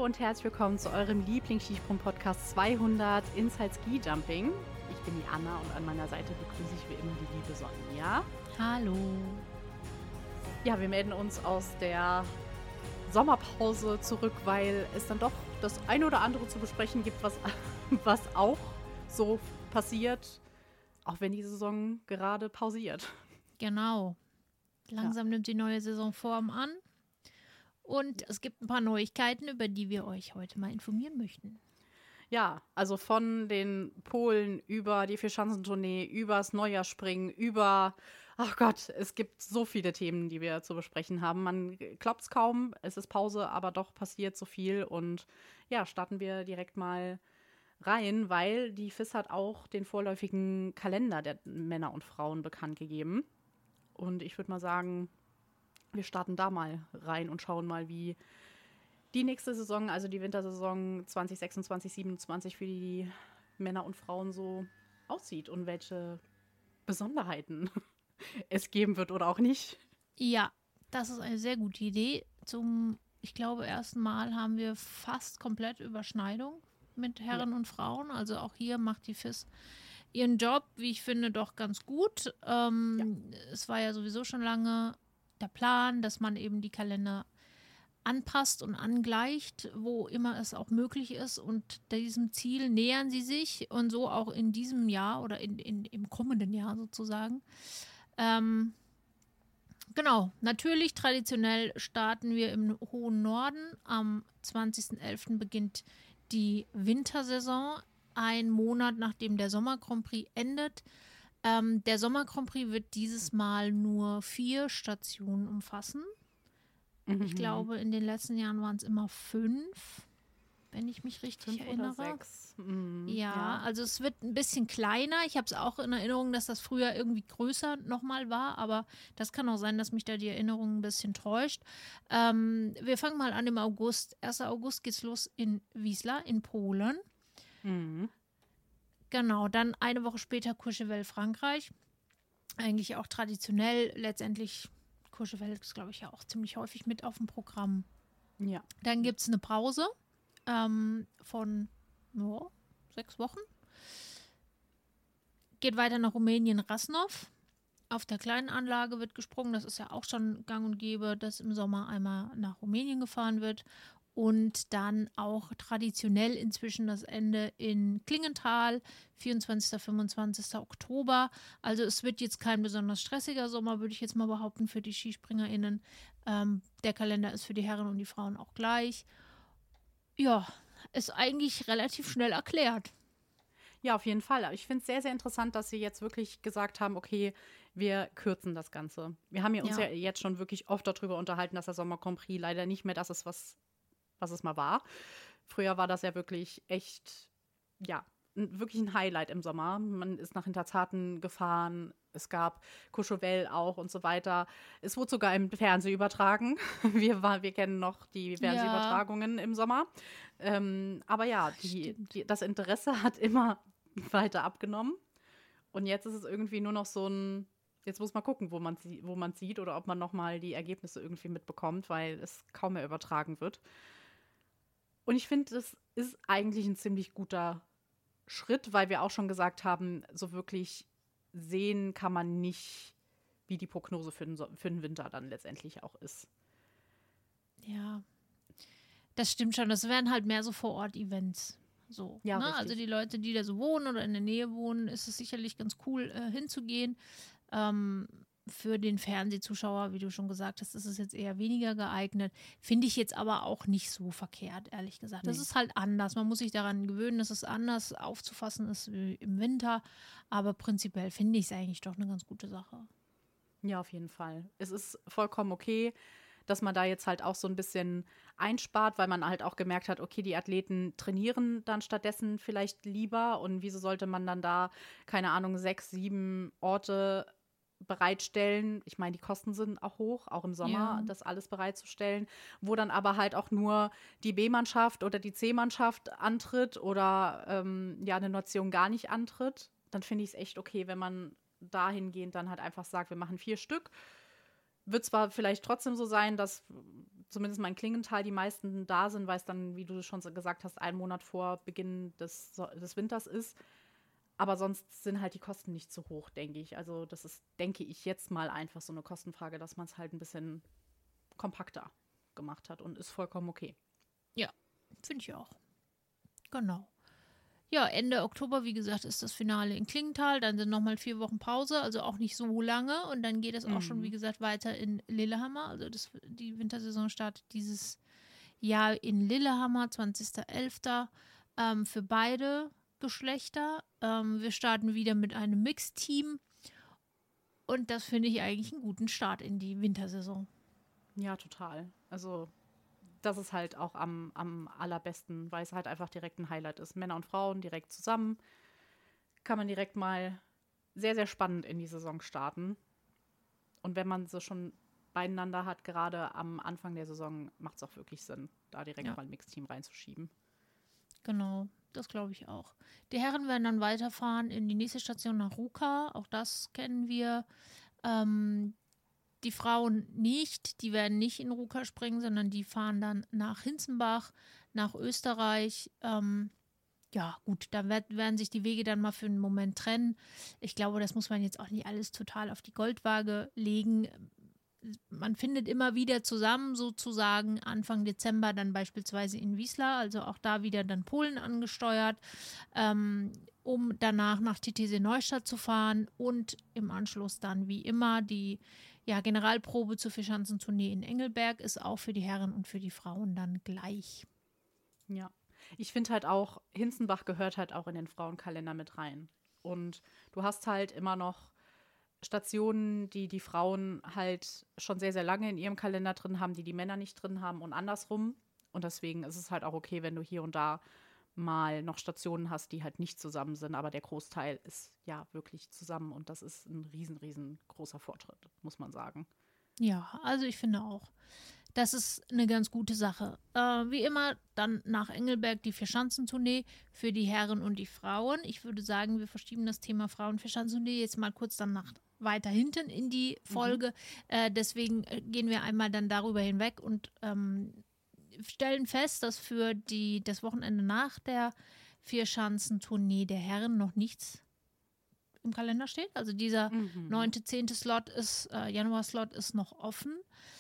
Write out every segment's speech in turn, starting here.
und herzlich willkommen zu eurem Lieblings-Skisprung-Podcast 200 Inside Ski Jumping. Ich bin die Anna und an meiner Seite begrüße ich wie immer die liebe Sonja. Hallo. Ja, wir melden uns aus der Sommerpause zurück, weil es dann doch das eine oder andere zu besprechen gibt, was auch so passiert, auch wenn die Saison gerade pausiert. Genau. Langsam nimmt die neue Saison Form an. Und es gibt ein paar Neuigkeiten, über die wir euch heute mal informieren möchten. Ja, also von den Polen über die Vierschanzentournee, übers Neujahrsspringen, ach Gott, es gibt so viele Themen, die wir zu besprechen haben. Man glaubt es kaum, es ist Pause, aber doch passiert so viel. Und ja, starten wir direkt mal rein, weil die FIS hat auch den vorläufigen Kalender der Männer und Frauen bekannt gegeben. Und ich würde mal sagen, wir starten da mal rein und schauen mal, wie die nächste Saison, also die Wintersaison 2026, 2027 für die Männer und Frauen so aussieht und welche Besonderheiten es geben wird oder auch nicht. Ja, das ist eine sehr gute Idee. Ich glaube, ersten Mal haben wir fast komplett Überschneidung mit Herren und Frauen. Also auch hier macht die FIS ihren Job, wie ich finde, doch ganz gut. Es war ja sowieso schon lange der Plan, dass man eben die Kalender anpasst und angleicht, wo immer es auch möglich ist. Und diesem Ziel nähern sie sich und so auch in diesem Jahr oder im kommenden Jahr sozusagen. Genau, natürlich traditionell starten wir im hohen Norden. Am 20.11. beginnt die Wintersaison, ein Monat nachdem der Sommer Grand Prix endet. Der Sommer Grand Prix wird dieses Mal nur 4 Stationen umfassen. Ich glaube, in den letzten Jahren waren es immer 5, wenn ich mich richtig 5 erinnere. oder 6. Ja, also es wird ein bisschen kleiner. Ich habe es auch in Erinnerung, dass das früher irgendwie größer nochmal war, aber das kann auch sein, dass mich da die Erinnerung ein bisschen täuscht. Wir fangen mal an im August. 1. August geht's los in Wisła in Polen. Genau, dann eine Woche später Courchevel, Frankreich. Eigentlich auch traditionell, letztendlich Courchevel ist, glaube ich, ja auch ziemlich häufig mit auf dem Programm. Ja. Dann gibt es eine Pause von 6 Wochen. Geht weiter nach Rumänien, Rasnov. Auf der kleinen Anlage wird gesprungen. Das ist ja auch schon gang und gäbe, dass im Sommer einmal nach Rumänien gefahren wird. Und dann auch traditionell inzwischen das Ende in Klingenthal, 24. 25. Oktober. Also es wird jetzt kein besonders stressiger Sommer, würde ich jetzt mal behaupten, für die SkispringerInnen. Der Kalender ist für die Herren und die Frauen auch gleich. Ja, ist eigentlich relativ schnell erklärt. Ja, auf jeden Fall. Ich finde es sehr, sehr interessant, dass sie jetzt wirklich gesagt haben, okay, wir kürzen das Ganze. Wir haben uns ja jetzt schon wirklich oft darüber unterhalten, dass der Sommer Grand Prix leider nicht mehr das ist, was es mal war. Früher war das ja wirklich echt, wirklich ein Highlight im Sommer. Man ist nach Hinterzarten gefahren, es gab Courchevel auch und so weiter. Es wurde sogar im Fernsehen übertragen. Wir kennen noch die Fernsehübertragungen im Sommer. Aber ja, das Interesse hat immer weiter abgenommen. Und jetzt ist es irgendwie nur noch so ein, jetzt muss man gucken, wo man sieht oder ob man nochmal die Ergebnisse irgendwie mitbekommt, weil es kaum mehr übertragen wird. Und ich finde, das ist eigentlich ein ziemlich guter Schritt, weil wir auch schon gesagt haben, so wirklich sehen kann man nicht, wie die Prognose für den Winter dann letztendlich auch ist. Ja, das stimmt schon. Das wären halt mehr so Vor-Ort-Events. So, ja, ne? Also die Leute, die da so wohnen oder in der Nähe wohnen, ist es sicherlich ganz cool, hinzugehen. Für den Fernsehzuschauer, wie du schon gesagt hast, ist es jetzt eher weniger geeignet. Finde ich jetzt aber auch nicht so verkehrt, ehrlich gesagt. Das ist halt anders. Man muss sich daran gewöhnen, dass es anders aufzufassen ist wie im Winter. Aber prinzipiell finde ich es eigentlich doch eine ganz gute Sache. Ja, auf jeden Fall. Es ist vollkommen okay, dass man da jetzt halt auch so ein bisschen einspart, weil man halt auch gemerkt hat, okay, die Athleten trainieren dann stattdessen vielleicht lieber. Und wieso sollte man dann da, keine Ahnung, 6, 7 Orte bereitstellen. Ich meine, die Kosten sind auch hoch, auch im Sommer, das alles bereitzustellen, wo dann aber halt auch nur die B-Mannschaft oder die C-Mannschaft antritt oder eine Nation gar nicht antritt. Dann finde ich es echt okay, wenn man dahingehend dann halt einfach sagt, wir machen 4 Stück. wird zwar vielleicht trotzdem so sein, dass zumindest mal in Klingenthal die meisten da sind, weil es dann, wie du schon gesagt hast, 1 Monat vor Beginn des Winters ist. Aber sonst sind halt die Kosten nicht so hoch, denke ich. Also das ist, denke ich, jetzt mal einfach so eine Kostenfrage, dass man es halt ein bisschen kompakter gemacht hat und ist vollkommen okay. Ja, finde ich auch. Genau. Ja, Ende Oktober, wie gesagt, ist das Finale in Klingenthal. Dann sind nochmal 4 Wochen Pause, also auch nicht so lange. Und dann geht es auch schon, wie gesagt, weiter in Lillehammer. Also die Wintersaison startet dieses Jahr in Lillehammer, 20.11. Für beide Geschlechter. Wir starten wieder mit einem Mixteam. Und das finde ich eigentlich einen guten Start in die Wintersaison. Ja, total. Also das ist halt auch am allerbesten, weil es halt einfach direkt ein Highlight ist. Männer und Frauen direkt zusammen. Kann man direkt mal sehr, sehr spannend in die Saison starten. Und wenn man so schon beieinander hat, gerade am Anfang der Saison, macht es auch wirklich Sinn, da direkt mal ein Mixteam reinzuschieben. Genau, das glaube ich auch. Die Herren werden dann weiterfahren in die nächste Station nach Ruka. Auch das kennen wir. Die Frauen nicht, die werden nicht in Ruka springen, sondern die fahren dann nach Hinzenbach, nach Österreich. Ja, gut, da werden sich die Wege dann mal für einen Moment trennen. Ich glaube, das muss man jetzt auch nicht alles total auf die Goldwaage legen. Man findet immer wieder zusammen, sozusagen Anfang Dezember dann beispielsweise in Wiesla, also auch da wieder dann Polen angesteuert, um danach nach TTC Neustadt zu fahren und im Anschluss dann wie immer die Generalprobe zur Vierschanzentournee in Engelberg ist auch für die Herren und für die Frauen dann gleich. Ja, ich finde halt auch, Hinzenbach gehört halt auch in den Frauenkalender mit rein. Und du hast halt immer noch Stationen, die die Frauen halt schon sehr, sehr lange in ihrem Kalender drin haben, die die Männer nicht drin haben und andersrum. Und deswegen ist es halt auch okay, wenn du hier und da mal noch Stationen hast, die halt nicht zusammen sind, aber der Großteil ist ja wirklich zusammen und das ist ein riesengroßer Fortschritt, muss man sagen. Ja, also ich finde auch, das ist eine ganz gute Sache. Wie immer, dann nach Engelberg die Vierschanzentournee für die Herren und die Frauen. Ich würde sagen, wir verschieben das Thema Frauen-Vierschanzentournee jetzt mal kurz dann weiter hinten in die Folge. Deswegen gehen wir einmal dann darüber hinweg und stellen fest, dass für das Wochenende nach der Vierschanzentournee der Herren noch nichts im Kalender steht. Also dieser 9., 10. Slot Januar-Slot ist noch offen.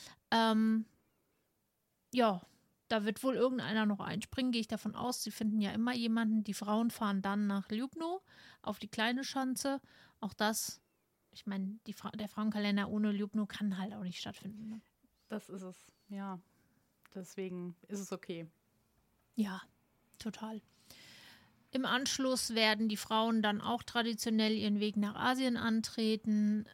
Ja, da wird wohl irgendeiner noch einspringen, gehe ich davon aus. Sie finden ja immer jemanden. Die Frauen fahren dann nach Ljubno auf die kleine Schanze. Auch das, ich meine, der Frauenkalender ohne Ljubno kann halt auch nicht stattfinden. Ne? Das ist es, ja. Deswegen ist es okay. Ja, total. Im Anschluss werden die Frauen dann auch traditionell ihren Weg nach Asien antreten.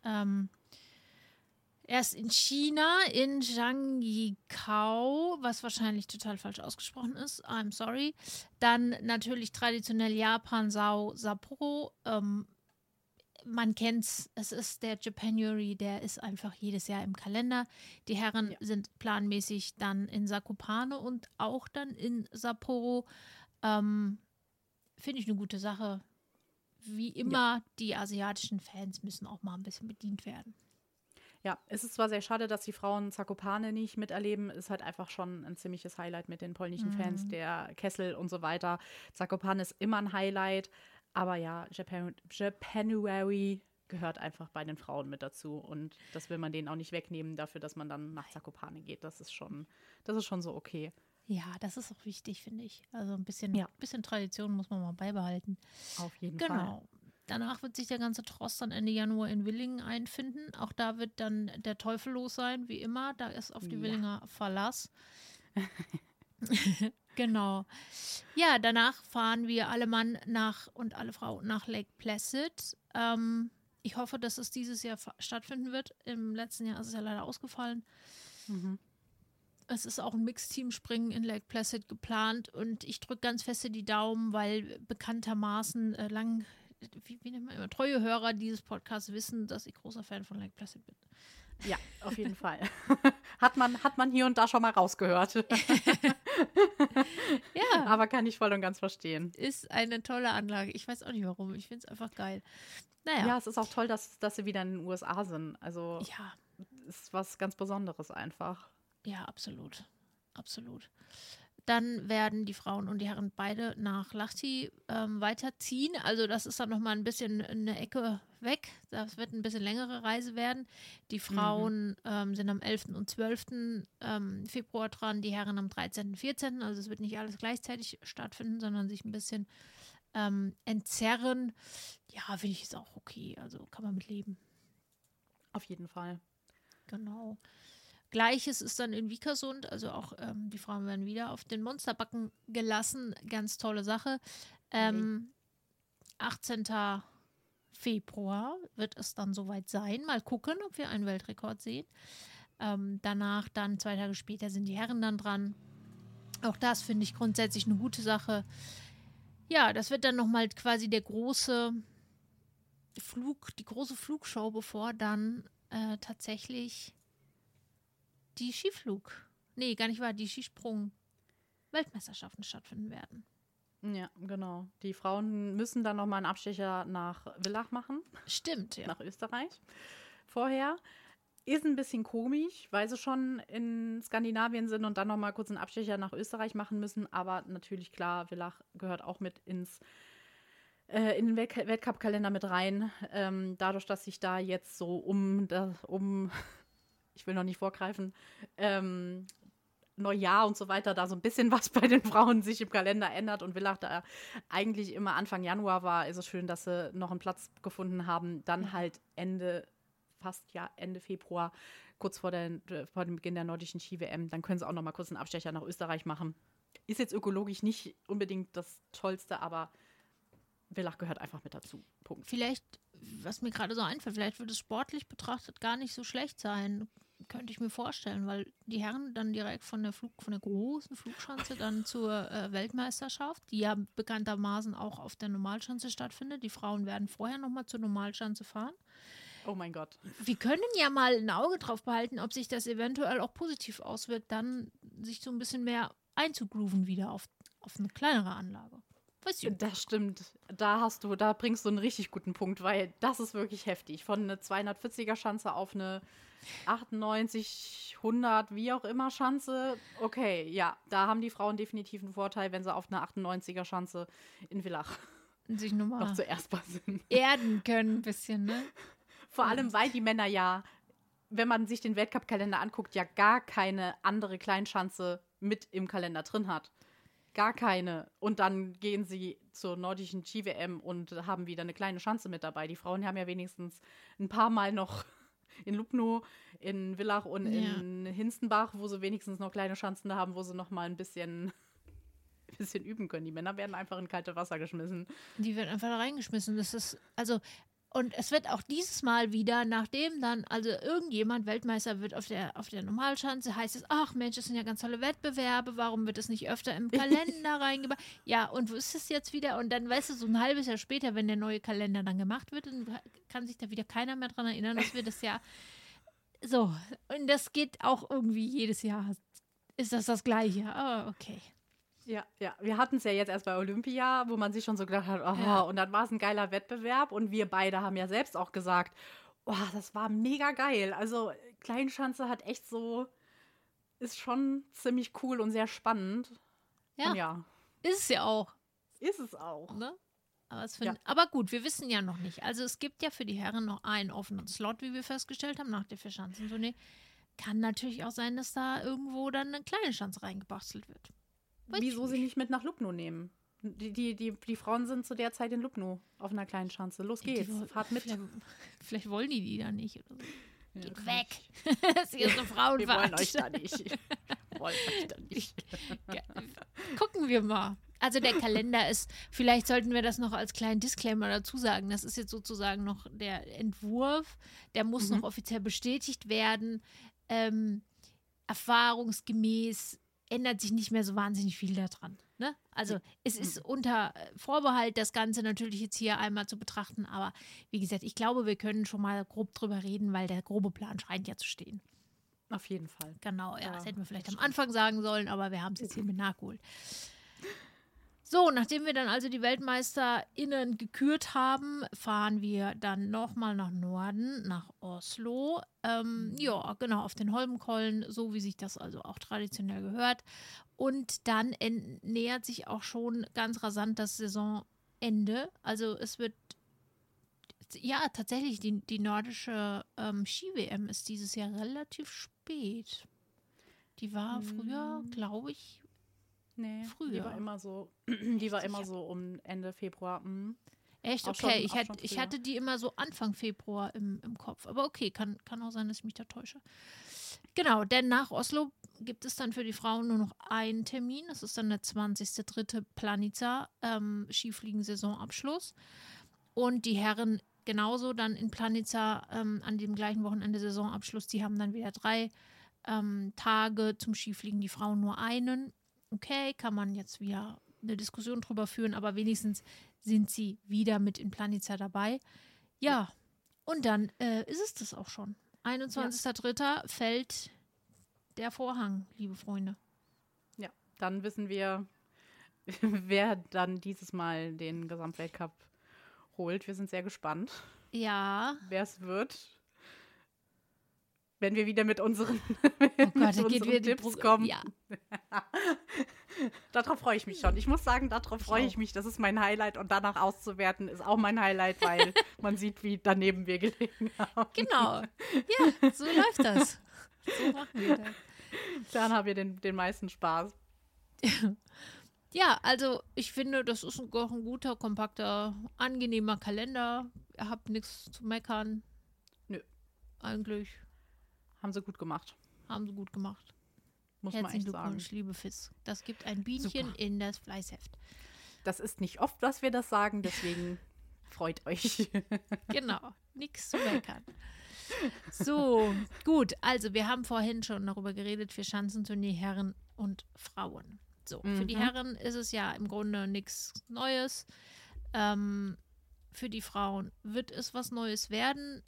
Erst in China, in Zhangjiakou, was wahrscheinlich total falsch ausgesprochen ist. I'm sorry. Dann natürlich traditionell Japan, Sapporo. Man kennt's, es ist der Japanuary, der ist einfach jedes Jahr im Kalender. Die Herren sind planmäßig dann in Zakopane und auch dann in Sapporo. Finde ich eine gute Sache. Wie immer, die asiatischen Fans müssen auch mal ein bisschen bedient werden. Ja, es ist zwar sehr schade, dass die Frauen Zakopane nicht miterleben, ist halt einfach schon ein ziemliches Highlight mit den polnischen Fans, der Kessel und so weiter. Zakopane ist immer ein Highlight, aber ja, Japanuary gehört einfach bei den Frauen mit dazu und das will man denen auch nicht wegnehmen dafür, dass man dann nach Zakopane geht. Das ist schon so okay. Ja, das ist auch wichtig, finde ich. Also ein bisschen Tradition muss man mal beibehalten. Auf jeden Fall. Genau. Danach wird sich der ganze Tross dann Ende Januar in Willingen einfinden. Auch da wird dann der Teufel los sein, wie immer. Da ist auf die Willinger Verlass. Genau. Ja, danach fahren wir alle Mann und alle Frau nach Lake Placid. Ich hoffe, dass es dieses Jahr stattfinden wird. Im letzten Jahr ist es ja leider ausgefallen. Es ist auch ein Mixteam-Springen in Lake Placid geplant und ich drücke ganz feste die Daumen, weil bekanntermaßen wie nennt man immer, treue Hörer dieses Podcasts wissen, dass ich großer Fan von Lake Placid bin. Ja, auf jeden Fall. Hat man hier und da schon mal rausgehört. Ja. Aber kann ich voll und ganz verstehen. Ist eine tolle Anlage. Ich weiß auch nicht warum. Ich finde es einfach geil. Naja. Ja, es ist auch toll, dass sie wieder in den USA sind. Also ist was ganz Besonderes einfach. Ja, absolut. Absolut. Dann werden die Frauen und die Herren beide nach Lahti weiterziehen. Also das ist dann nochmal ein bisschen eine Ecke weg. Das wird ein bisschen längere Reise werden. Die Frauen sind am 11. und 12. Februar dran, die Herren am 13. und 14. Also es wird nicht alles gleichzeitig stattfinden, sondern sich ein bisschen entzerren. Ja, finde ich, ist auch okay. Also kann man mit leben. Auf jeden Fall. Genau. Gleiches ist dann in Vikersund, also auch die Frauen werden wieder auf den Monsterbacken gelassen. Ganz tolle Sache. 18. Februar wird es dann soweit sein. Mal gucken, ob wir einen Weltrekord sehen. Danach, dann 2 Tage später, sind die Herren dann dran. Auch das finde ich grundsätzlich eine gute Sache. Ja, das wird dann nochmal quasi die große Flugshow, bevor dann tatsächlich die die Skisprung-Weltmeisterschaften stattfinden werden. Ja, genau. Die Frauen müssen dann nochmal einen Abstecher nach Villach machen. Stimmt, ja. Nach Österreich. Vorher. Ist ein bisschen komisch, weil sie schon in Skandinavien sind und dann nochmal kurz einen Abstecher nach Österreich machen müssen. Aber natürlich, klar, Villach gehört auch mit in den Weltcup-Kalender mit rein. Dadurch, dass sich da jetzt so ich will noch nicht vorgreifen, Neujahr und so weiter, da so ein bisschen was bei den Frauen sich im Kalender ändert und Villach da eigentlich immer Anfang Januar war, ist es schön, dass sie noch einen Platz gefunden haben. Dann halt Ende Februar, kurz vor dem Beginn der nordischen Ski-WM, dann können sie auch noch mal kurz einen Abstecher nach Österreich machen. Ist jetzt ökologisch nicht unbedingt das Tollste, aber Villach gehört einfach mit dazu. Punkt. Vielleicht, was mir gerade so einfällt, vielleicht würde es sportlich betrachtet gar nicht so schlecht sein. Könnte ich mir vorstellen, weil die Herren dann direkt von der großen Flugschanze dann zur Weltmeisterschaft, die ja bekanntermaßen auch auf der Normalschanze stattfindet. Die Frauen werden vorher nochmal zur Normalschanze fahren. Oh mein Gott. Wir können ja mal ein Auge drauf behalten, ob sich das eventuell auch positiv auswirkt, dann sich so ein bisschen mehr einzugrooven wieder auf eine kleinere Anlage. Das stimmt. Da bringst du einen richtig guten Punkt, weil das ist wirklich heftig. Von einer 240er Schanze auf eine 98, 100, wie auch immer Schanze. Okay, ja, da haben die Frauen definitiv einen Vorteil, wenn sie auf einer 98er Schanze in Villach sich noch zuerst mal sind. Erden können ein bisschen, ne? Vor allem, weil die Männer ja, wenn man sich den Weltcup-Kalender anguckt, ja gar keine andere Kleinschanze mit im Kalender drin hat. Gar keine. Und dann gehen sie zur nordischen Ski-WM und haben wieder eine kleine Schanze mit dabei. Die Frauen haben ja wenigstens ein paar Mal noch in Lubno, in Villach und in Hinstenbach, wo sie wenigstens noch kleine Schanzen haben, wo sie noch mal ein bisschen üben können. Die Männer werden einfach in kalte Wasser geschmissen. Die werden einfach da reingeschmissen. Das ist, und es wird auch dieses Mal wieder, nachdem dann, also irgendjemand Weltmeister wird auf der Normalschanze, heißt es, ach Mensch, das sind ja ganz tolle Wettbewerbe, warum wird das nicht öfter im Kalender reingebracht? Ja, und wo ist es jetzt wieder? Und dann, weißt du, so ein halbes Jahr später, wenn der neue Kalender dann gemacht wird, dann kann sich da wieder keiner mehr dran erinnern, dass wir das ja so, und das geht auch irgendwie jedes Jahr, ist das Gleiche. Oh, okay. Ja, wir hatten es ja jetzt erst bei Olympia, wo man sich schon so gedacht hat, und dann war es ein geiler Wettbewerb und wir beide haben ja selbst auch gesagt, das war mega geil. Also Kleinschanze hat echt ist schon ziemlich cool und sehr spannend. Ja, und ja. Ist es ja auch. Ist es auch. Ne? Aber gut, wir wissen ja noch nicht. Also es gibt ja für die Herren noch einen offenen Slot, wie wir festgestellt haben, nach der Vierschanzentournee. Kann natürlich auch sein, dass da irgendwo dann eine kleine Schanze reingebastelt wird. Wieso sie nicht mit nach Lubno nehmen? Die Frauen sind zu der Zeit in Lubno auf einer kleinen Schanze. Los geht's, fahrt mit. Vielleicht wollen die da nicht oder so. Ja, Geht weg. Das ist eine Frauenfahrt. Wir wollen euch da nicht. Gucken wir mal. Also der Kalender ist, vielleicht sollten wir das noch als kleinen Disclaimer dazu sagen, das ist jetzt sozusagen noch der Entwurf, der muss noch offiziell bestätigt werden. Erfahrungsgemäß ändert sich nicht mehr so wahnsinnig viel daran. Ne? Also es ist unter Vorbehalt, das Ganze natürlich jetzt hier einmal zu betrachten, aber wie gesagt, ich glaube, wir können schon mal grob drüber reden, weil der grobe Plan scheint ja zu stehen. Auf jeden Fall. Genau, ja, das hätten wir vielleicht am Anfang sagen sollen, aber wir haben es jetzt hiermit nachgeholt. So, nachdem wir dann also die WeltmeisterInnen gekürt haben, fahren wir dann nochmal nach Norden, nach Oslo. Ja, genau, auf den Holmenkollen, so wie sich das also auch traditionell gehört. Und dann nähert sich auch schon ganz rasant das Saisonende. Also es wird, ja, tatsächlich, die nordische Ski-WM ist dieses Jahr relativ spät. Die war früher, glaube ich, Nee, früher. Die war immer so, die war immer so um Ende Februar. Echt? Okay, ich hatte die immer so Anfang Februar im Kopf. Aber okay, kann auch sein, dass ich mich da täusche. Genau, denn nach Oslo gibt es dann für die Frauen nur noch einen Termin. Das ist dann der 20.03. Planica Skifliegen-Saisonabschluss. Und die Herren genauso dann in Planica an dem gleichen Wochenende Saisonabschluss. Die haben dann wieder 3 Tage zum Skifliegen, die Frauen nur einen. Okay, kann man jetzt wieder eine Diskussion drüber führen, aber wenigstens sind sie wieder mit in Planica dabei. Ja, und dann ist es das auch schon. 21.03. fällt der Vorhang, liebe Freunde. Ja, dann wissen wir, wer dann dieses Mal den Gesamtweltcup holt. Wir sind sehr gespannt. Ja. Wer es wird. Wenn wir wieder mit unseren, Tipps kommen. Ja. Darauf freue ich mich schon. Ich muss sagen, darauf freue ich mich. Das ist mein Highlight. Und danach auszuwerten ist auch mein Highlight, weil man sieht, wie daneben wir gelegen haben. Genau. Ja, so läuft das. So machen wir das. Dann haben wir den meisten Spaß. Ja, also ich finde, das ist ein guter, kompakter, angenehmer Kalender. Ihr habt nichts zu meckern. Nö. Eigentlich. Haben sie gut gemacht. Muss man echt sagen. Liebe Fiss. Das gibt ein Bienchen Super. In das Fleißheft. Das ist nicht oft, dass wir das sagen, deswegen freut euch. Genau, nichts zu meckern. So, gut. Also wir haben vorhin schon darüber geredet, für Schanzentournee Herren und Frauen. So, für die Herren ist es ja im Grunde nichts Neues. Für die Frauen wird es was Neues werden.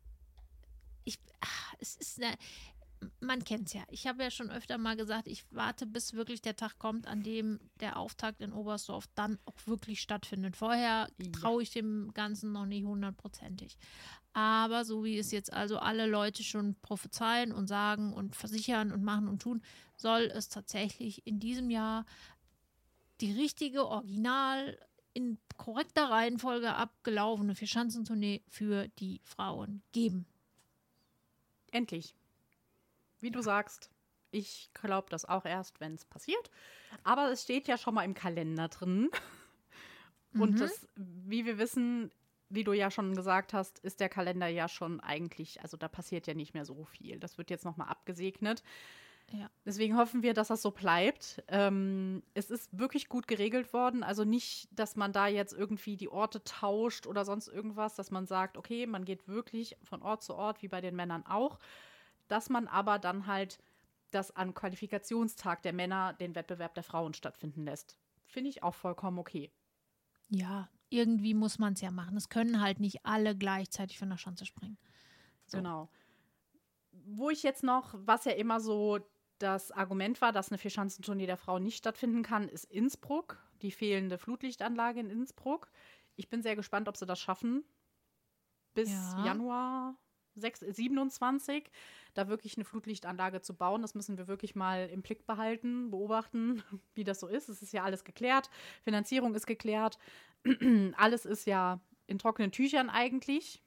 Man kennt es ja. Ich habe ja schon öfter mal gesagt, ich warte, bis wirklich der Tag kommt, an dem der Auftakt in Oberstdorf dann auch wirklich stattfindet. Vorher traue ich dem Ganzen noch nicht 100%. Aber so wie es jetzt also alle Leute schon prophezeien und sagen und versichern und machen und tun, soll es tatsächlich in diesem Jahr die richtige, original, in korrekter Reihenfolge abgelaufene Vierschanzentournee für die Frauen geben. Endlich. Wie du sagst, ich glaube das auch erst, wenn es passiert. Aber es steht ja schon mal im Kalender drin. Und das, wie wir wissen, wie du ja schon gesagt hast, ist der Kalender ja schon eigentlich, also da passiert ja nicht mehr so viel. Das wird jetzt nochmal abgesegnet. Ja. Deswegen hoffen wir, dass das so bleibt. Es ist wirklich gut geregelt worden. Also nicht, dass man da jetzt irgendwie die Orte tauscht oder sonst irgendwas, dass man sagt, okay, man geht wirklich von Ort zu Ort, wie bei den Männern auch. Dass man aber dann halt das am Qualifikationstag der Männer den Wettbewerb der Frauen stattfinden lässt. Finde ich auch vollkommen okay. Ja, irgendwie muss man es ja machen. Es können halt nicht alle gleichzeitig von der Schanze springen. So. Genau. Wo ich jetzt noch, was ja immer so das Argument war, dass eine Vierschanzentournee der Frauen nicht stattfinden kann, ist Innsbruck, die fehlende Flutlichtanlage in Innsbruck. Ich bin sehr gespannt, ob sie das schaffen, bis Januar 27 da wirklich eine Flutlichtanlage zu bauen. Das müssen wir wirklich mal im Blick behalten, beobachten, wie das so ist. Es ist ja alles geklärt, Finanzierung ist geklärt, alles ist ja in trockenen Tüchern eigentlich.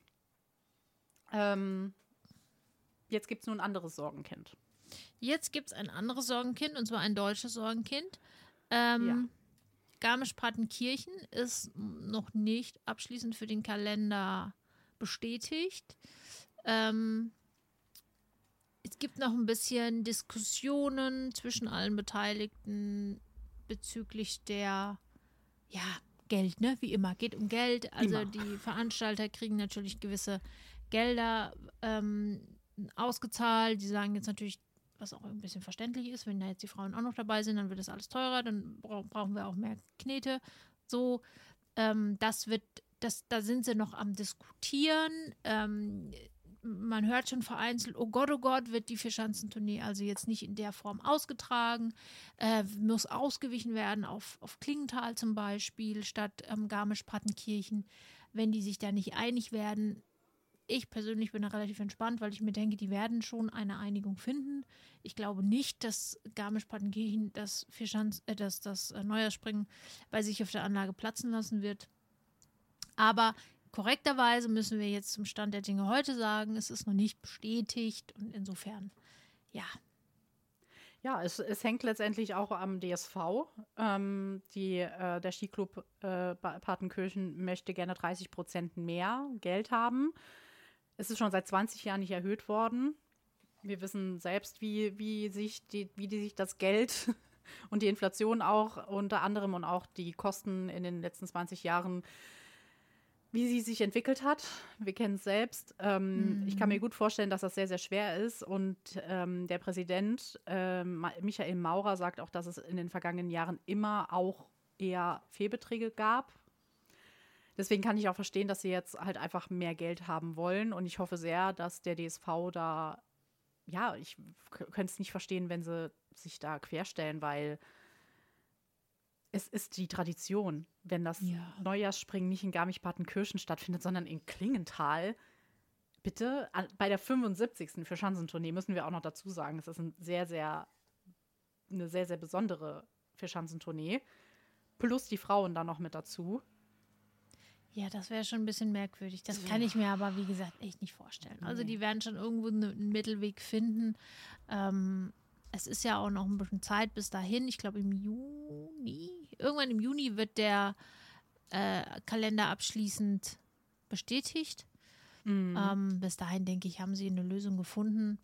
Jetzt gibt es nur ein anderes Sorgenkind. Jetzt gibt es ein anderes Sorgenkind, und zwar ein deutsches Sorgenkind. Garmisch-Partenkirchen ist noch nicht abschließend für den Kalender bestätigt. Es gibt noch ein bisschen Diskussionen zwischen allen Beteiligten bezüglich der, Geld, ne? Wie immer, geht um Geld. Also die Veranstalter kriegen natürlich gewisse Gelder ausgezahlt. Die sagen jetzt natürlich, was auch ein bisschen verständlich ist, wenn da jetzt die Frauen auch noch dabei sind, dann wird das alles teurer, dann brauchen wir auch mehr Knete. So, da sind sie noch am Diskutieren. man hört schon vereinzelt, oh Gott, wird die Vierschanzentournee also jetzt nicht in der Form ausgetragen, muss ausgewichen werden auf Klingenthal zum Beispiel statt Garmisch-Partenkirchen, wenn die sich da nicht einig werden. Ich persönlich bin da relativ entspannt, weil ich mir denke, die werden schon eine Einigung finden. Ich glaube nicht, dass Garmisch-Partenkirchen das Neujahrsspringen bei sich auf der Anlage platzen lassen wird. Aber korrekterweise müssen wir jetzt zum Stand der Dinge heute sagen, es ist noch nicht bestätigt und insofern, ja. Ja, es hängt letztendlich auch am DSV. Der Skiclub Partenkirchen möchte gerne 30% mehr Geld haben. Es ist schon seit 20 Jahren nicht erhöht worden. Wir wissen selbst, wie sich das Geld und die Inflation auch unter anderem und auch die Kosten in den letzten 20 Jahren, wie sie sich entwickelt hat. Wir kennen es selbst. Ich kann mir gut vorstellen, dass das sehr, sehr schwer ist. Und der Präsident Michael Maurer sagt auch, dass es in den vergangenen Jahren immer auch eher Fehlbeträge gab. Deswegen kann ich auch verstehen, dass sie jetzt halt einfach mehr Geld haben wollen. Und ich hoffe sehr, dass der DSV da, ja, ich könnte es nicht verstehen, wenn sie sich da querstellen, weil es ist die Tradition, wenn das Neujahrsspringen nicht in Garmisch-Partenkirchen stattfindet, sondern in Klingenthal. Bitte, bei der 75. Vierschanzentournee müssen wir auch noch dazu sagen, es ist eine sehr, sehr besondere Vierschanzentournee. Plus die Frauen da noch mit dazu. Ja, das wäre schon ein bisschen merkwürdig. Das kann ich mir aber, wie gesagt, echt nicht vorstellen. Also die werden schon irgendwo einen Mittelweg finden. Es ist ja auch noch ein bisschen Zeit bis dahin. Ich glaube irgendwann im Juni wird der Kalender abschließend bestätigt. Bis dahin, denke ich, haben sie eine Lösung gefunden.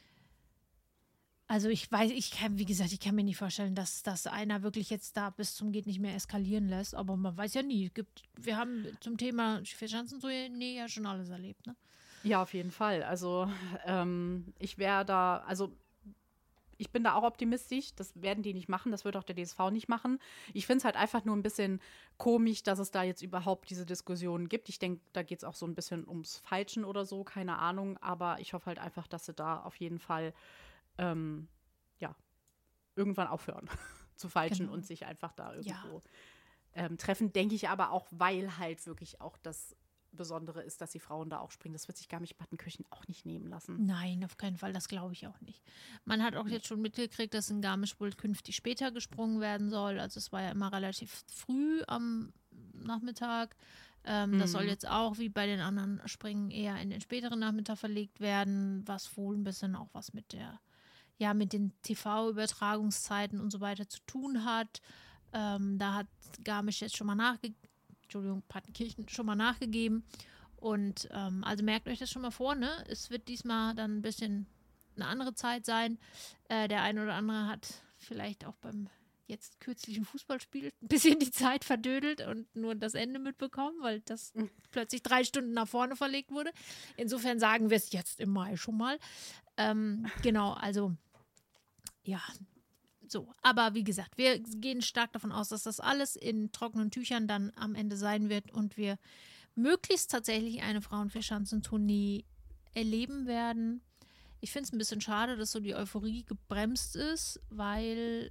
Also ich kann mir nicht vorstellen, dass das einer wirklich jetzt da bis zum geht nicht mehr eskalieren lässt. Aber man weiß ja nie. Wir haben zum Thema Vierschanzentournee ja schon alles erlebt, ne? Ja, auf jeden Fall. Also ich bin da auch optimistisch. Das werden die nicht machen. Das wird auch der DSV nicht machen. Ich finde es halt einfach nur ein bisschen komisch, dass es da jetzt überhaupt diese Diskussion gibt. Ich denke, da geht es auch so ein bisschen ums Falschen oder so. Keine Ahnung. Aber ich hoffe halt einfach, dass sie da auf jeden Fall irgendwann aufhören zu falschen und sich einfach da irgendwo treffen. Denke ich aber auch, weil halt wirklich auch das Besondere ist, dass die Frauen da auch springen. Das wird sich Garmisch-Partenkirchen auch nicht nehmen lassen. Nein, auf keinen Fall. Das glaube ich auch nicht. Man hat auch jetzt schon mitgekriegt, dass in Garmisch wohl künftig später gesprungen werden soll. Also es war ja immer relativ früh am Nachmittag. Das soll jetzt auch, wie bei den anderen Springen, eher in den späteren Nachmittag verlegt werden, was wohl ein bisschen auch was mit den TV-Übertragungszeiten und so weiter zu tun hat. Da hat Garmisch jetzt schon mal Partenkirchen schon mal nachgegeben. Und also merkt euch das schon mal vor, ne? Es wird diesmal dann ein bisschen eine andere Zeit sein. Der eine oder andere hat vielleicht auch beim jetzt kürzlichen Fußballspiel ein bisschen die Zeit verdödelt und nur das Ende mitbekommen, weil das plötzlich 3 Stunden nach vorne verlegt wurde. Insofern sagen wir es jetzt im Mai schon mal. Genau, also ja, so. Aber wie gesagt, wir gehen stark davon aus, dass das alles in trockenen Tüchern dann am Ende sein wird und wir möglichst tatsächlich eine Frauen-Vierschanzentournee erleben werden. Ich finde es ein bisschen schade, dass so die Euphorie gebremst ist, weil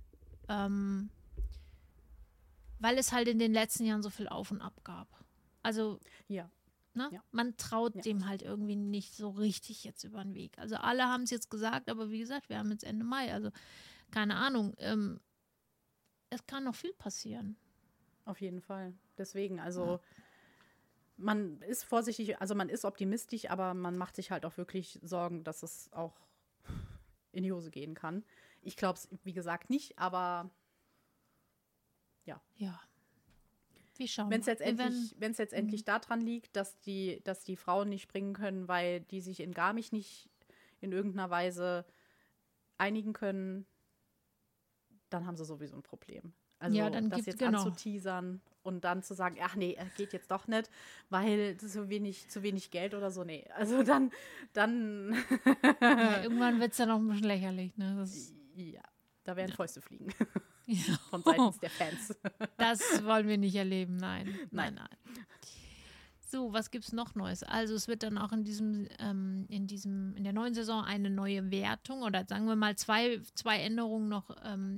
es halt in den letzten Jahren so viel Auf und Ab gab. Also, man traut dem halt irgendwie nicht so richtig jetzt über den Weg. Also alle haben es jetzt gesagt, aber wie gesagt, wir haben jetzt Ende Mai, also keine Ahnung. Es kann noch viel passieren. Auf jeden Fall. Deswegen, also man ist vorsichtig, also man ist optimistisch, aber man macht sich halt auch wirklich Sorgen, dass es auch in die Hose gehen kann. Ich glaube es, wie gesagt, nicht, aber ja. Ja. Wir schauen. Wenn es jetzt endlich daran liegt, dass die Frauen nicht springen können, weil die sich in Garmisch nicht in irgendeiner Weise einigen können, dann haben sie sowieso ein Problem. Also das jetzt anzuteasern und dann zu sagen, ach nee, geht jetzt doch nicht, weil zu wenig Geld oder so, nee. Also dann ja, irgendwann wird es dann auch ein bisschen lächerlich, ne? Da werden Fäuste fliegen. Ja. Von seitens der Fans. Das wollen wir nicht erleben, nein. So, was gibt's noch Neues? Also es wird dann auch in der neuen Saison eine neue Wertung oder sagen wir mal zwei Änderungen noch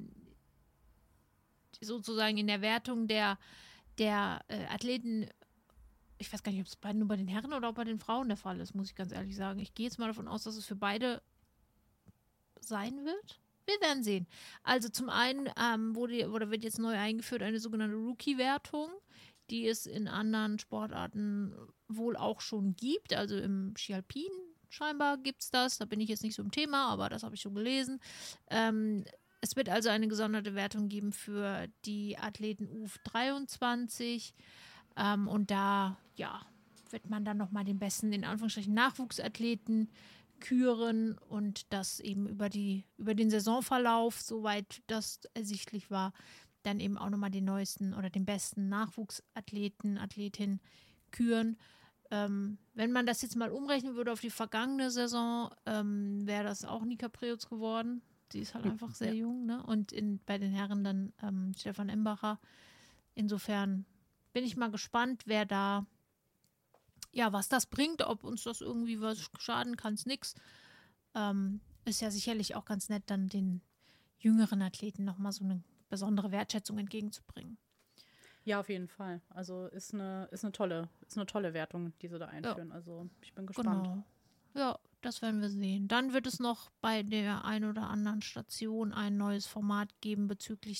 sozusagen in der Wertung der Athleten. Ich weiß gar nicht, ob es nur bei den Herren oder auch bei den Frauen der Fall ist, muss ich ganz ehrlich sagen. Ich gehe jetzt mal davon aus, dass es für beide sein wird. Wir werden sehen. Also zum einen wird jetzt neu eingeführt eine sogenannte Rookie-Wertung, die es in anderen Sportarten wohl auch schon gibt. Also im Ski Alpin scheinbar gibt es das. Da bin ich jetzt nicht so im Thema, aber das habe ich schon gelesen. Es wird also eine gesonderte Wertung geben für die Athleten U23. Und da, wird man dann nochmal den besten, in Anführungsstrichen, Nachwuchsathleten küren und das eben über den Saisonverlauf, soweit das ersichtlich war, dann eben auch nochmal den neuesten oder den besten Athletin küren. Wenn man das jetzt mal umrechnen würde auf die vergangene Saison, wäre das auch Nika Preutz geworden. Sie ist halt einfach sehr jung, ne? Und bei den Herren dann Stefan Embacher. Insofern bin ich mal gespannt, wer da, was das bringt, ob uns das irgendwie was schaden kann, es nix. Ist ja sicherlich auch ganz nett, dann den jüngeren Athleten nochmal so eine besondere Wertschätzung entgegenzubringen. Ja, auf jeden Fall. Also ist eine tolle Wertung, die sie da einführen. Ja. Also ich bin gespannt. Genau. Ja, das werden wir sehen. Dann wird es noch bei der ein oder anderen Station ein neues Format geben bezüglich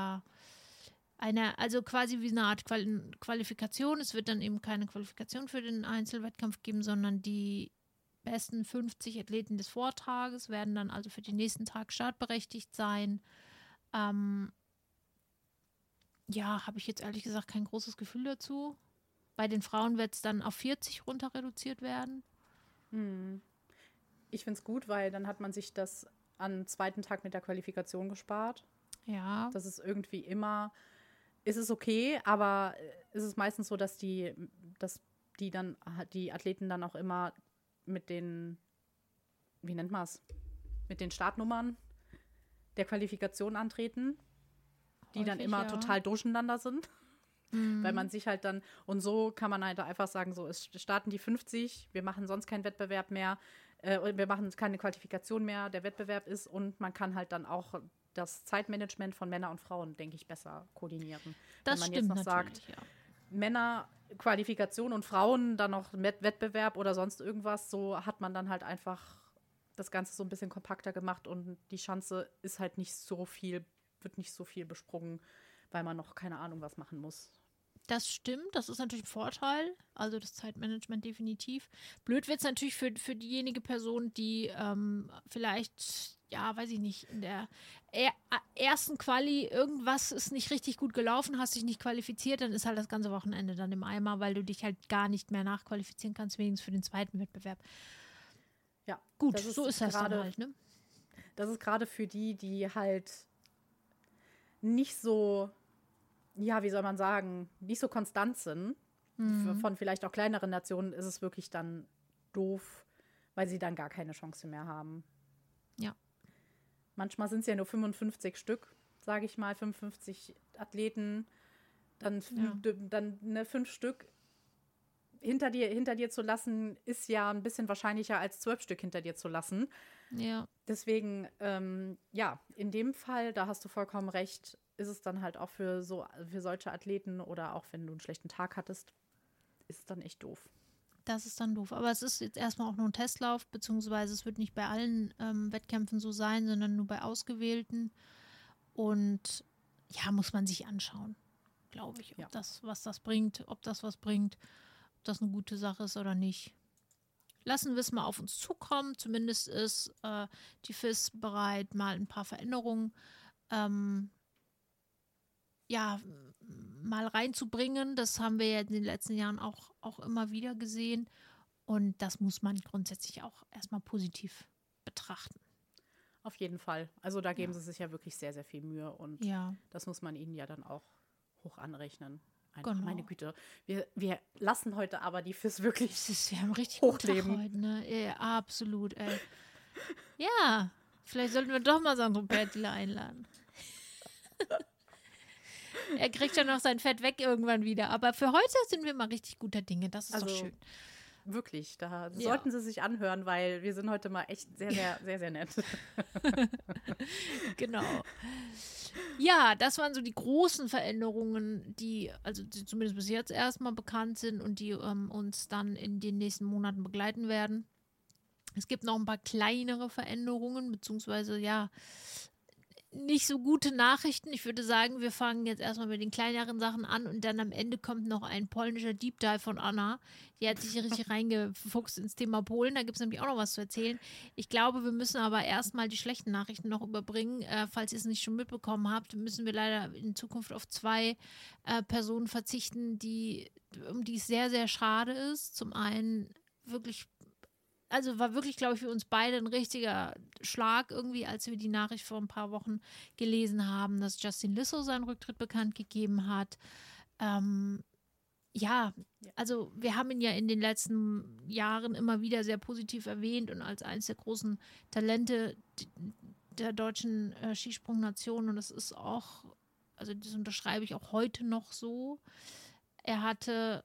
also quasi wie eine Art Qualifikation. Es wird dann eben keine Qualifikation für den Einzelwettkampf geben, sondern die besten 50 Athleten des Vortages werden dann also für den nächsten Tag startberechtigt sein. Habe ich jetzt ehrlich gesagt kein großes Gefühl dazu. Bei den Frauen wird es dann auf 40 runter reduziert werden. Ich finde es gut, weil dann hat man sich das am zweiten Tag mit der Qualifikation gespart. Ja. Das ist irgendwie immer, ist es okay, aber ist es meistens so, dass die Athleten dann auch immer mit den, wie nennt man es, mit den Startnummern der Qualifikation antreten, die häufig, dann immer total durcheinander sind. Weil man sich halt dann, und so kann man halt einfach sagen, so, es starten die 50, wir machen sonst keinen Wettbewerb mehr, wir machen keine Qualifikation mehr, der Wettbewerb ist, und man kann halt dann auch das Zeitmanagement von Männern und Frauen, denke ich, besser koordinieren. Das wenn man stimmt jetzt noch sagt, ja. Männer Qualifikation und Frauen dann noch Wettbewerb oder sonst irgendwas, so hat man dann halt einfach das Ganze so ein bisschen kompakter gemacht und die Schanze ist halt wird nicht so viel besprungen, weil man noch keine Ahnung was machen muss. Das stimmt, das ist natürlich ein Vorteil, also das Zeitmanagement definitiv. Blöd wird es natürlich für diejenige Person, die vielleicht, weiß ich nicht, in der ersten Quali irgendwas ist nicht richtig gut gelaufen, hast dich nicht qualifiziert, dann ist halt das ganze Wochenende dann im Eimer, weil du dich halt gar nicht mehr nachqualifizieren kannst, wenigstens für den zweiten Wettbewerb. Ja, gut, so ist das dann halt, ne? Das ist gerade für die halt nicht so, wie soll man sagen, nicht so konstant sind. Von vielleicht auch kleineren Nationen ist es wirklich dann doof, weil sie dann gar keine Chance mehr haben. Ja. Manchmal sind es ja nur 55 Stück, sage ich mal, 55 Athleten, dann 5 Stück hinter dir zu lassen, ist ja ein bisschen wahrscheinlicher als 12 Stück hinter dir zu lassen. Ja. Deswegen, in dem Fall, da hast du vollkommen recht, ist es dann halt auch für solche Athleten oder auch wenn du einen schlechten Tag hattest, ist es dann echt doof. Das ist dann doof. Aber es ist jetzt erstmal auch nur ein Testlauf, beziehungsweise es wird nicht bei allen Wettkämpfen so sein, sondern nur bei ausgewählten. Und muss man sich anschauen, glaube ich, ob das was bringt, ob das eine gute Sache ist oder nicht. Lassen wir es mal auf uns zukommen. Zumindest ist die FIS bereit, mal ein paar Veränderungen mal reinzubringen. Das haben wir ja in den letzten Jahren auch immer wieder gesehen. Und das muss man grundsätzlich auch erstmal positiv betrachten. Auf jeden Fall. Also da geben sie sich ja wirklich sehr, sehr viel Mühe. Und das muss man ihnen ja dann auch hoch anrechnen. Genau. Meine Güte. Wir lassen heute aber die FIS wirklich wir haben richtig hochleben. Heute, ne? Ja, absolut, ey. Ja, vielleicht sollten wir doch mal Sandro Pertile einladen. Er kriegt ja noch sein Fett weg irgendwann wieder. Aber für heute sind wir mal richtig guter Dinge. Das ist doch schön. Wirklich, da sollten Sie sich anhören, weil wir sind heute mal echt sehr, sehr, sehr, sehr nett. Genau. Ja, das waren so die großen Veränderungen, die zumindest bis jetzt erstmal bekannt sind und die uns dann in den nächsten Monaten begleiten werden. Es gibt noch ein paar kleinere Veränderungen, beziehungsweise nicht so gute Nachrichten. Ich würde sagen, wir fangen jetzt erstmal mit den kleineren Sachen an und dann am Ende kommt noch ein polnischer Deep Dive von Anna. Die hat sich richtig reingefuchst ins Thema Polen. Da gibt es nämlich auch noch was zu erzählen. Ich glaube, wir müssen aber erstmal die schlechten Nachrichten noch überbringen. Falls ihr es nicht schon mitbekommen habt, müssen wir leider in Zukunft auf 2 Personen verzichten, um die es sehr, sehr schade ist. Zum einen war wirklich, glaube ich, für uns beide ein richtiger Schlag irgendwie, als wir die Nachricht vor ein paar Wochen gelesen haben, dass Justin Lissow seinen Rücktritt bekannt gegeben hat. Also wir haben ihn ja in den letzten Jahren immer wieder sehr positiv erwähnt und als eines der großen Talente der deutschen Skisprungnation, und das ist auch, also das unterschreibe ich auch heute noch so. Er hatte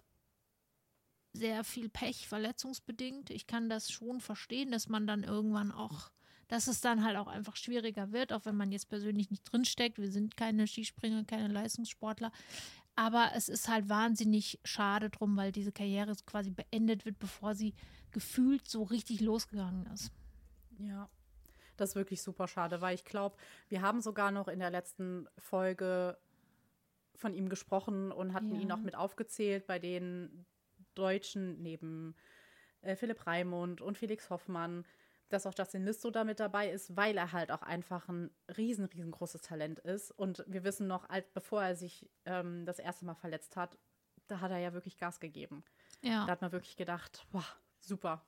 sehr viel Pech, verletzungsbedingt. Ich kann das schon verstehen, dass man dann irgendwann dass es dann halt auch einfach schwieriger wird, auch wenn man jetzt persönlich nicht drinsteckt. Wir sind keine Skispringer, keine Leistungssportler. Aber es ist halt wahnsinnig schade drum, weil diese Karriere quasi beendet wird, bevor sie gefühlt so richtig losgegangen ist. Ja, das ist wirklich super schade, weil ich glaube, wir haben sogar noch in der letzten Folge von ihm gesprochen und hatten ihn auch mit aufgezählt bei den Deutschen neben Philipp Raimund und Felix Hoffmann, dass auch Justin Lissow da mit dabei ist, weil er halt auch einfach ein riesengroßes Talent ist. Und wir wissen noch, bevor er sich das erste Mal verletzt hat, da hat er ja wirklich Gas gegeben. Ja. Da hat man wirklich gedacht, boah, super,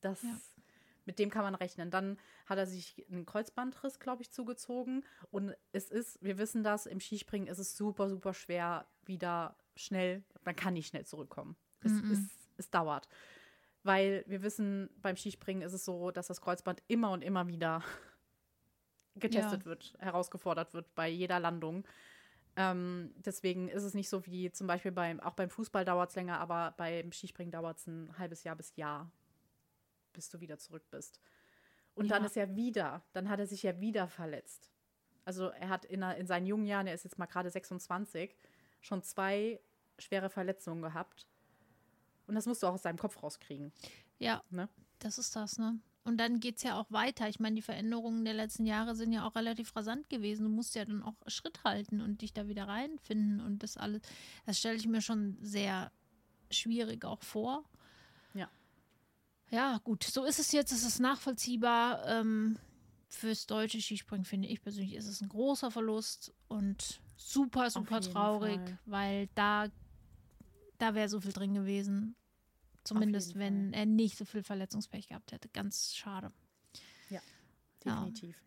mit dem kann man rechnen. Dann hat er sich einen Kreuzbandriss, glaube ich, zugezogen. Und wir wissen das, im Skispringen ist es super, super schwer, wieder schnell, man kann nicht schnell zurückkommen. Es dauert. Weil wir wissen, beim Skispringen ist es so, dass das Kreuzband immer und immer wieder getestet wird, herausgefordert wird bei jeder Landung. Deswegen ist es nicht so wie zum Beispiel auch beim Fußball dauert es länger, aber beim Skispringen dauert es ein halbes Jahr bis Jahr, bis du wieder zurück bist. Und dann hat er sich ja wieder verletzt. Also er hat in seinen jungen Jahren, er ist jetzt mal gerade 26, schon 2 schwere Verletzungen gehabt. Und das musst du auch aus deinem Kopf rauskriegen. Ja, ne? Das ist das, ne? Und dann geht es ja auch weiter. Ich meine, die Veränderungen der letzten Jahre sind ja auch relativ rasant gewesen. Du musst ja dann auch Schritt halten und dich da wieder reinfinden und das alles. Das stelle ich mir schon sehr schwierig auch vor. Ja. Ja, gut. So ist es jetzt. Es ist nachvollziehbar. Fürs deutsche Skispringen, finde ich persönlich, ist es ein großer Verlust und super, super traurig, weil da wäre so viel drin gewesen. Zumindest, wenn er nicht so viel Verletzungspech gehabt hätte. Ganz schade. Ja, definitiv.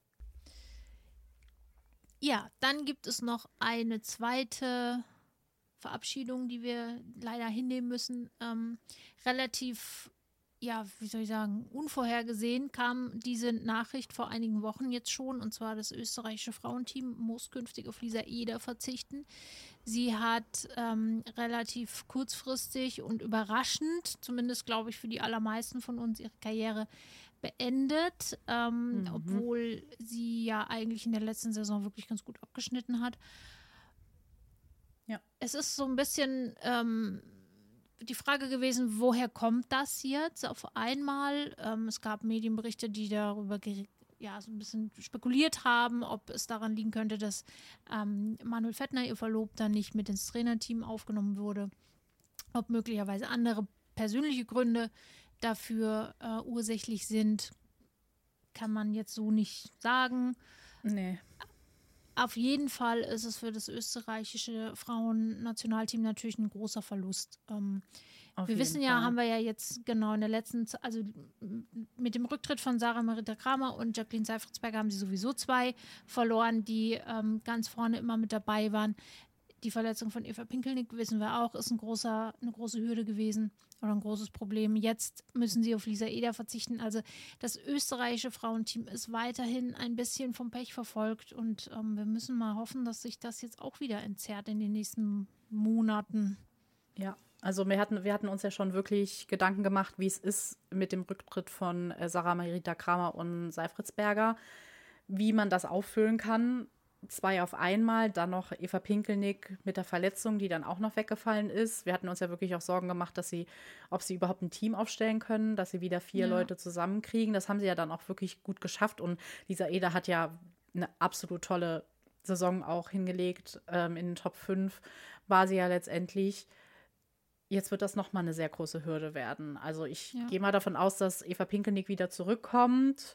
Ja, dann gibt es noch eine zweite Verabschiedung, die wir leider hinnehmen müssen. Relativ, wie soll ich sagen, unvorhergesehen kam diese Nachricht vor einigen Wochen jetzt schon. Und zwar das österreichische Frauenteam muss künftig auf Lisa Eder verzichten. Sie hat relativ kurzfristig und überraschend, zumindest glaube ich für die allermeisten von uns, ihre Karriere beendet, obwohl sie ja eigentlich in der letzten Saison wirklich ganz gut abgeschnitten hat. Ja. Es ist so ein bisschen die Frage gewesen, woher kommt das jetzt auf einmal? Es gab Medienberichte, die darüber so ein bisschen spekuliert haben, ob es daran liegen könnte, dass Manuel Fettner, ihr Verlobter, nicht mit ins Trainerteam aufgenommen wurde. Ob möglicherweise andere persönliche Gründe dafür ursächlich sind, kann man jetzt so nicht sagen. Nee. Auf jeden Fall ist es für das österreichische Frauennationalteam natürlich ein großer Verlust. Wir wissen ja, haben wir ja jetzt genau in der letzten, also mit dem Rücktritt von Sarah Marita Kramer und Jacqueline Seifertsberger haben sie sowieso 2 verloren, die ganz vorne immer mit dabei waren. Die Verletzung von Eva Pinkelnick, wissen wir auch, ist eine große Hürde gewesen oder ein großes Problem. Jetzt müssen sie auf Lisa Eder verzichten. Also das österreichische Frauenteam ist weiterhin ein bisschen vom Pech verfolgt und wir müssen mal hoffen, dass sich das jetzt auch wieder entzerrt in den nächsten Monaten. Ja, also wir hatten uns ja schon wirklich Gedanken gemacht, wie es ist mit dem Rücktritt von Sarah Marita Kramer und Seifritzberger, wie man das auffüllen kann. 2 auf einmal, dann noch Eva Pinkelnick mit der Verletzung, die dann auch noch weggefallen ist. Wir hatten uns ja wirklich auch Sorgen gemacht, ob sie überhaupt ein Team aufstellen können, dass sie wieder 4 Leute zusammenkriegen. Das haben sie ja dann auch wirklich gut geschafft. Und Lisa Eder hat ja eine absolut tolle Saison auch hingelegt. In den Top 5 war sie ja letztendlich. Jetzt wird das nochmal eine sehr große Hürde werden. Also ich gehe mal davon aus, dass Eva Pinkelnick wieder zurückkommt.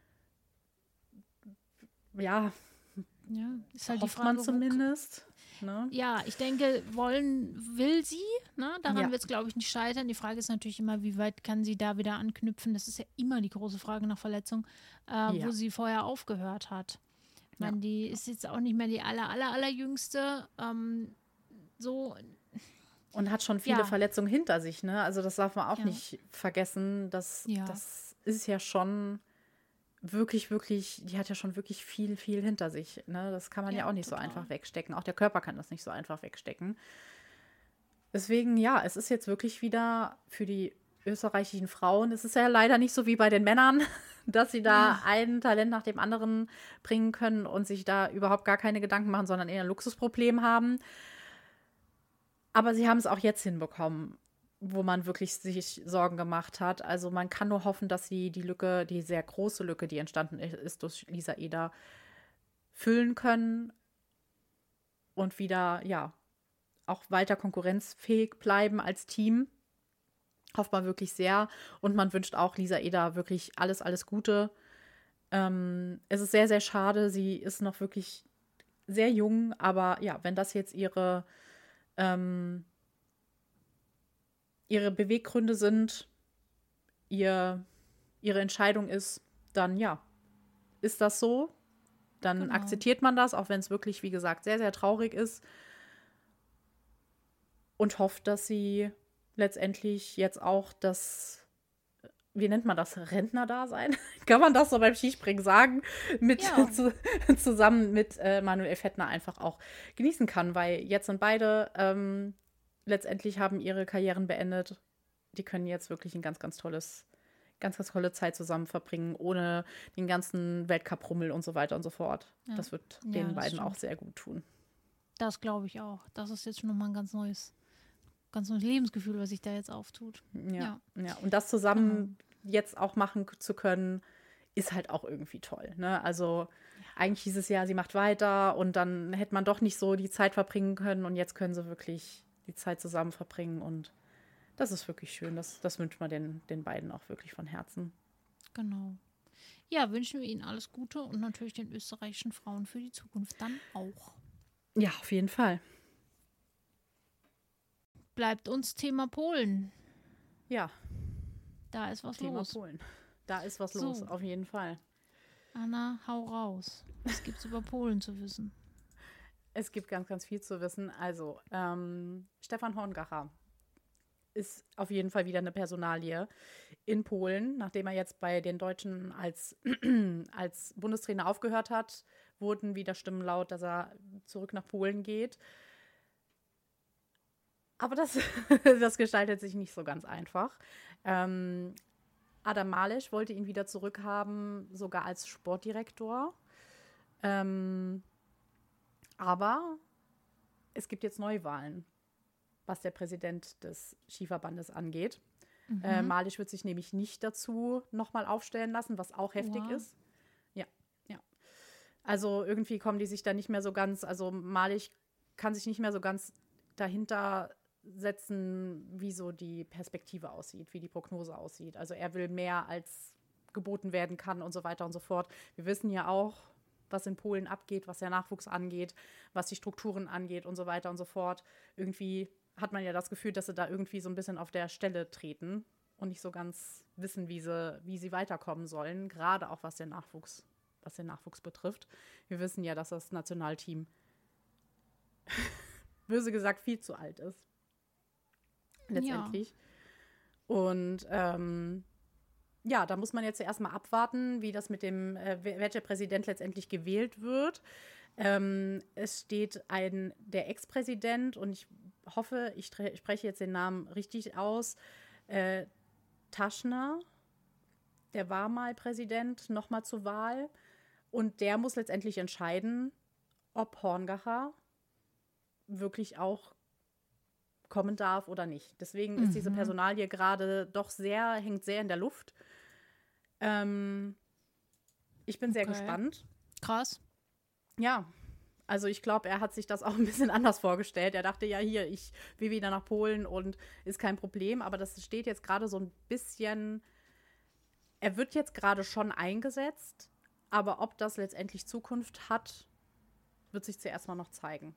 Ja, ist halt hofft die Frage, man zumindest. Ne? Ja, ich denke, will sie. Ne? Daran wird es, glaube ich, nicht scheitern. Die Frage ist natürlich immer, wie weit kann sie da wieder anknüpfen? Das ist ja immer die große Frage nach Verletzung, wo sie vorher aufgehört hat. Ich meine, die ist jetzt auch nicht mehr die allerjüngste. So. Und hat schon viele Verletzungen hinter sich. Ne? Also das darf man auch nicht vergessen. Das ist ja schon wirklich, die hat ja schon wirklich viel hinter sich. Ne? Das kann man ja auch nicht total so einfach wegstecken. Auch der Körper kann das nicht so einfach wegstecken. Deswegen, es ist jetzt wirklich wieder für die österreichischen Frauen, es ist ja leider nicht so wie bei den Männern, dass sie da ein Talent nach dem anderen bringen können und sich da überhaupt gar keine Gedanken machen, sondern eher ein Luxusproblem haben. Aber sie haben es auch jetzt hinbekommen, wo man wirklich sich Sorgen gemacht hat. Also man kann nur hoffen, dass sie die Lücke, die sehr große Lücke, die entstanden ist durch Lisa Eder, füllen können und wieder, auch weiter konkurrenzfähig bleiben als Team. Hofft man wirklich sehr. Und man wünscht auch Lisa Eder wirklich alles Gute. Es ist sehr, sehr schade. Sie ist noch wirklich sehr jung. Aber wenn das jetzt ihre Beweggründe sind, ihre Entscheidung ist, dann ist das so. Dann akzeptiert man das, auch wenn es wirklich, wie gesagt, sehr, sehr traurig ist. Und hofft, dass sie letztendlich jetzt auch wie nennt man das, Rentnerdasein? Kann man das so beim Skispringen sagen? Zusammen mit Manuel Fettner einfach auch genießen kann, weil jetzt sind beide letztendlich haben ihre Karrieren beendet. Die können jetzt wirklich ein ganz tolle Zeit zusammen verbringen, ohne den ganzen Weltcup-Rummel und so weiter und so fort. Ja. Das wird den beiden auch sehr gut tun. Das glaube ich auch. Das ist jetzt schon nochmal ein ganz neues Lebensgefühl, was sich da jetzt auftut. Ja. Und das zusammen jetzt auch machen zu können, ist halt auch irgendwie toll. Ne? Also eigentlich hieß es ja, sie macht weiter und dann hätte man doch nicht so die Zeit verbringen können und jetzt können sie wirklich die Zeit zusammen verbringen und das ist wirklich schön. Das wünscht man den beiden auch wirklich von Herzen. Genau. Ja, wünschen wir ihnen alles Gute und natürlich den österreichischen Frauen für die Zukunft dann auch. Ja, auf jeden Fall. Bleibt uns Thema Polen. Ja. Da ist was Thema los. Polen. Da ist was los, auf jeden Fall. Anna, hau raus. Was gibt's über Polen zu wissen? Es gibt ganz viel zu wissen. Also, Stefan Horngacher ist auf jeden Fall wieder eine Personalie in Polen. Nachdem er jetzt bei den Deutschen als Bundestrainer aufgehört hat, wurden wieder Stimmen laut, dass er zurück nach Polen geht. Aber das gestaltet sich nicht so ganz einfach. Adam Małysz wollte ihn wieder zurückhaben, sogar als Sportdirektor. Aber es gibt jetzt Neuwahlen, was der Präsident des Skiverbandes angeht. Małysz wird sich nämlich nicht dazu nochmal aufstellen lassen, was auch heftig ist. Ja. Also irgendwie kommen die sich da nicht mehr so ganz, also Małysz kann sich nicht mehr so ganz dahinter setzen, wie so die Perspektive aussieht, wie die Prognose aussieht. Also er will mehr, als geboten werden kann und so weiter und so fort. Wir wissen ja auch, was in Polen abgeht, was der Nachwuchs angeht, was die Strukturen angeht und so weiter und so fort. Irgendwie hat man ja das Gefühl, dass sie da irgendwie so ein bisschen auf der Stelle treten und nicht so ganz wissen, wie sie weiterkommen sollen, gerade auch was den Nachwuchs betrifft. Wir wissen ja, dass das Nationalteam böse gesagt viel zu alt ist. Letztendlich. Ja. Und ja, da muss man jetzt erstmal abwarten, wie das mit dem, welcher Präsident letztendlich gewählt wird. Es steht der Ex-Präsident, und ich hoffe, ich spreche jetzt den Namen richtig aus, Taschner, der war mal Präsident, nochmal zur Wahl. Und der muss letztendlich entscheiden, ob Horngacher wirklich auch kommen darf oder nicht. Deswegen ist diese Personalie gerade doch hängt sehr in der Luft. Ich bin sehr gespannt. Krass. Ja, also ich glaube, er hat sich das auch ein bisschen anders vorgestellt. Er dachte, ja, hier, ich will wieder nach Polen und ist kein Problem. Aber das steht jetzt gerade so ein bisschen, er wird jetzt gerade schon eingesetzt, aber ob das letztendlich Zukunft hat, wird sich zuerst mal noch zeigen.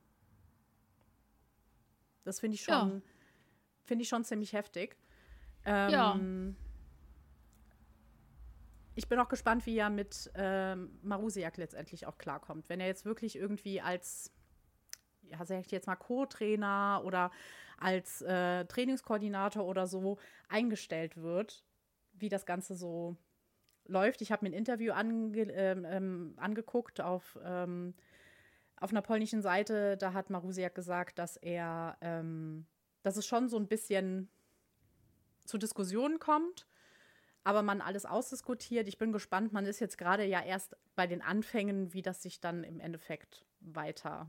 Das finde ich schon ziemlich heftig. Ich bin auch gespannt, wie er mit Marusiak letztendlich auch klarkommt. Wenn er jetzt wirklich irgendwie als, ja, sag ich jetzt mal, Co-Trainer oder als Trainingskoordinator oder so eingestellt wird, wie das Ganze so läuft. Ich habe mir ein Interview angeguckt auf einer polnischen Seite. Da hat Marusiak gesagt, dass es schon so ein bisschen zu Diskussionen kommt, aber man alles ausdiskutiert. Ich bin gespannt. Man ist jetzt gerade ja erst bei den Anfängen, wie das sich dann im Endeffekt weiter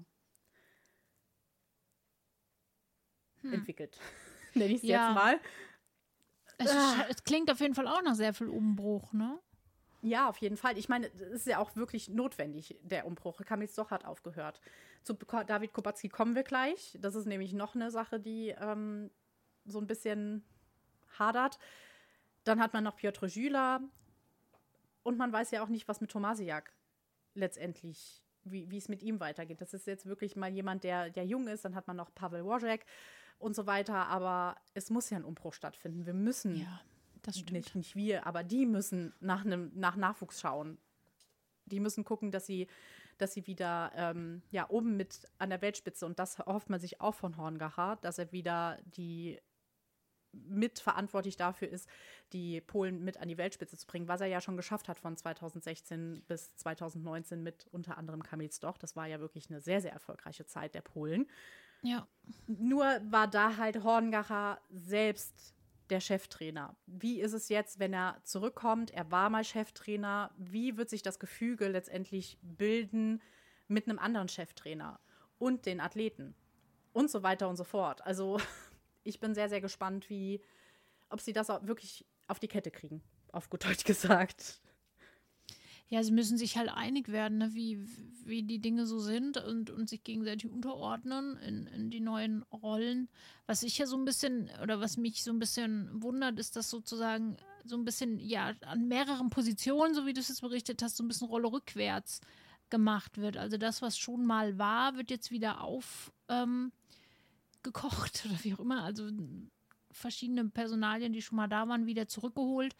entwickelt. Nenne ich es jetzt mal. Es klingt auf jeden Fall auch nach sehr viel Umbruch, ne? Ja, auf jeden Fall. Ich meine, es ist ja auch wirklich notwendig, der Umbruch. Kamil Stoch hat aufgehört. Zu David Kubacki kommen wir gleich. Das ist nämlich noch eine Sache, die so ein bisschen hadert. Dann hat man noch Piotr Žila. Und man weiß ja auch nicht, was mit Tomasiak letztendlich, wie es mit ihm weitergeht. Das ist jetzt wirklich mal jemand, der jung ist. Dann hat man noch Pavel Wojek und so weiter. Aber es muss ja ein Umbruch stattfinden. Wir müssen, ja, das stimmt. nicht wir, aber die müssen nach Nachwuchs schauen. Die müssen gucken, dass sie wieder oben mit an der Weltspitze, und das hofft man sich auch von Horngacher, dass er wieder mitverantwortlich dafür ist, die Polen mit an die Weltspitze zu bringen, was er ja schon geschafft hat von 2016 bis 2019 mit unter anderem Kamil Stoch. Das war ja wirklich eine sehr, sehr erfolgreiche Zeit der Polen. Ja. Nur war da halt Horngacher selbst der Cheftrainer. Wie ist es jetzt, wenn er zurückkommt? Er war mal Cheftrainer. Wie wird sich das Gefüge letztendlich bilden mit einem anderen Cheftrainer und den Athleten und so weiter und so fort? Also ich bin sehr, sehr gespannt, ob sie das auch wirklich auf die Kette kriegen, auf gut Deutsch gesagt. Ja, sie müssen sich halt einig werden, ne, wie die Dinge so sind und sich gegenseitig unterordnen in die neuen Rollen. Was ich ja so ein bisschen, oder was mich so ein bisschen wundert, ist, dass sozusagen so ein bisschen, ja, an mehreren Positionen, so wie du es jetzt berichtet hast, so ein bisschen Rolle rückwärts gemacht wird. Also das, was schon mal war, wird jetzt wieder gekocht oder wie auch immer. Also verschiedene Personalien, die schon mal da waren, wieder zurückgeholt.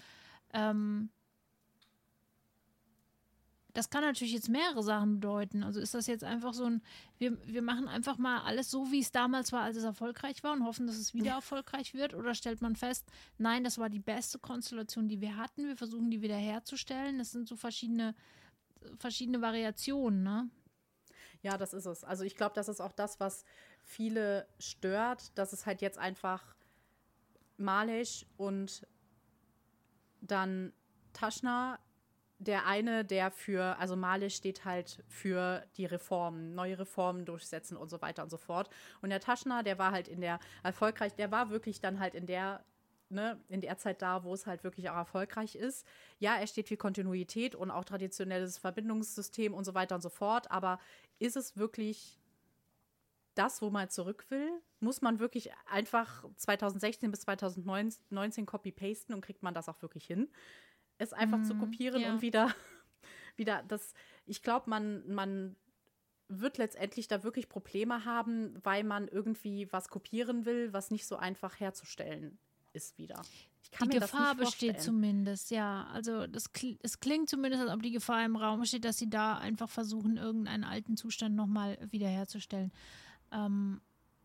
Das kann natürlich jetzt mehrere Sachen bedeuten. Also ist das jetzt einfach so wir machen einfach mal alles so, wie es damals war, als es erfolgreich war und hoffen, dass es wieder erfolgreich wird? Oder stellt man fest, nein, das war die beste Konstellation, die wir hatten. Wir versuchen, die wieder herzustellen. Das sind so verschiedene Variationen, ne? Ja, das ist es. Also ich glaube, das ist auch das, was viele stört, dass es halt jetzt einfach Malisch und dann Taschner, der eine, also Malisch steht halt für die Reformen, neue Reformen durchsetzen und so weiter und so fort. Und der Taschner, der war halt der war wirklich dann halt in der Zeit da, wo es halt wirklich auch erfolgreich ist. Ja, er steht für Kontinuität und auch traditionelles Verbindungssystem und so weiter und so fort, aber ist es wirklich das, wo man zurück will? Muss man wirklich einfach 2016 bis 2019 copy-pasten und kriegt man das auch wirklich hin? Es einfach zu kopieren und wieder das, ich glaube, man wird letztendlich da wirklich Probleme haben, weil man irgendwie was kopieren will, was nicht so einfach herzustellen ist wieder. Ich kann die mir Gefahr das nicht vorstellen. besteht zumindest, ja. Also es klingt zumindest, als ob die Gefahr im Raum steht, dass sie da einfach versuchen, irgendeinen alten Zustand nochmal wiederherzustellen.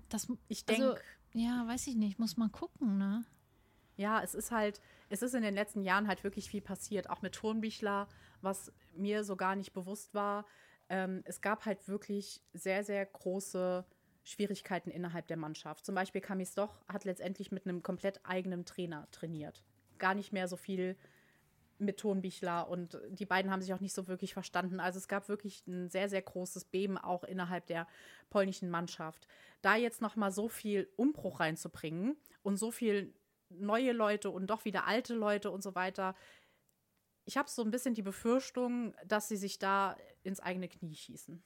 ich denke, ja, weiß ich nicht, muss man gucken, ne? ja, es ist in den letzten Jahren halt wirklich viel passiert, auch mit Turnbichler, was mir so gar nicht bewusst war. Es gab halt wirklich sehr, sehr große Schwierigkeiten innerhalb der Mannschaft. Zum Beispiel Kamis Doch hat letztendlich mit einem komplett eigenen Trainer trainiert. Gar nicht mehr so viel mit Turnbichler und die beiden haben sich auch nicht so wirklich verstanden. Also es gab wirklich ein sehr, sehr großes Beben auch innerhalb der polnischen Mannschaft. Da jetzt noch mal so viel Umbruch reinzubringen und so viel neue Leute und doch wieder alte Leute und so weiter. Ich habe so ein bisschen die Befürchtung, dass sie sich da ins eigene Knie schießen.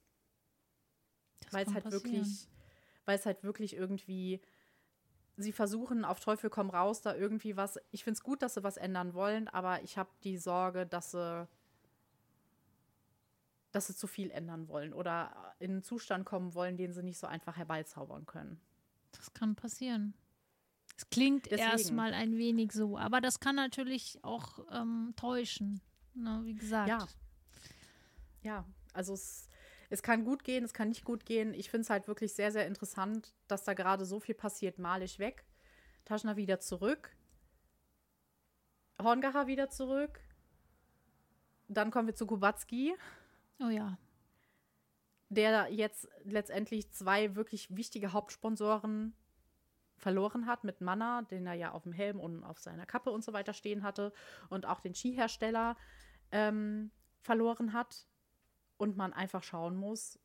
Weil es halt wirklich irgendwie, sie versuchen auf Teufel komm raus, da irgendwie was. Ich finde es gut, dass sie was ändern wollen, aber ich habe die Sorge, dass sie zu viel ändern wollen oder in einen Zustand kommen wollen, den sie nicht so einfach herbeizaubern können. Das kann passieren. Es klingt erstmal ein wenig so, aber das kann natürlich auch täuschen, ne, wie gesagt. Ja, also es kann gut gehen, es kann nicht gut gehen. Ich finde es halt wirklich sehr, sehr interessant, dass da gerade so viel passiert. Malisch weg, Taschner wieder zurück, Horngacher wieder zurück. Dann kommen wir zu Kubacki. Oh ja. Der jetzt letztendlich 2 wirklich wichtige Hauptsponsoren verloren hat mit Manna, den er ja auf dem Helm und auf seiner Kappe und so weiter stehen hatte und auch den Skihersteller verloren hat und man einfach schauen muss,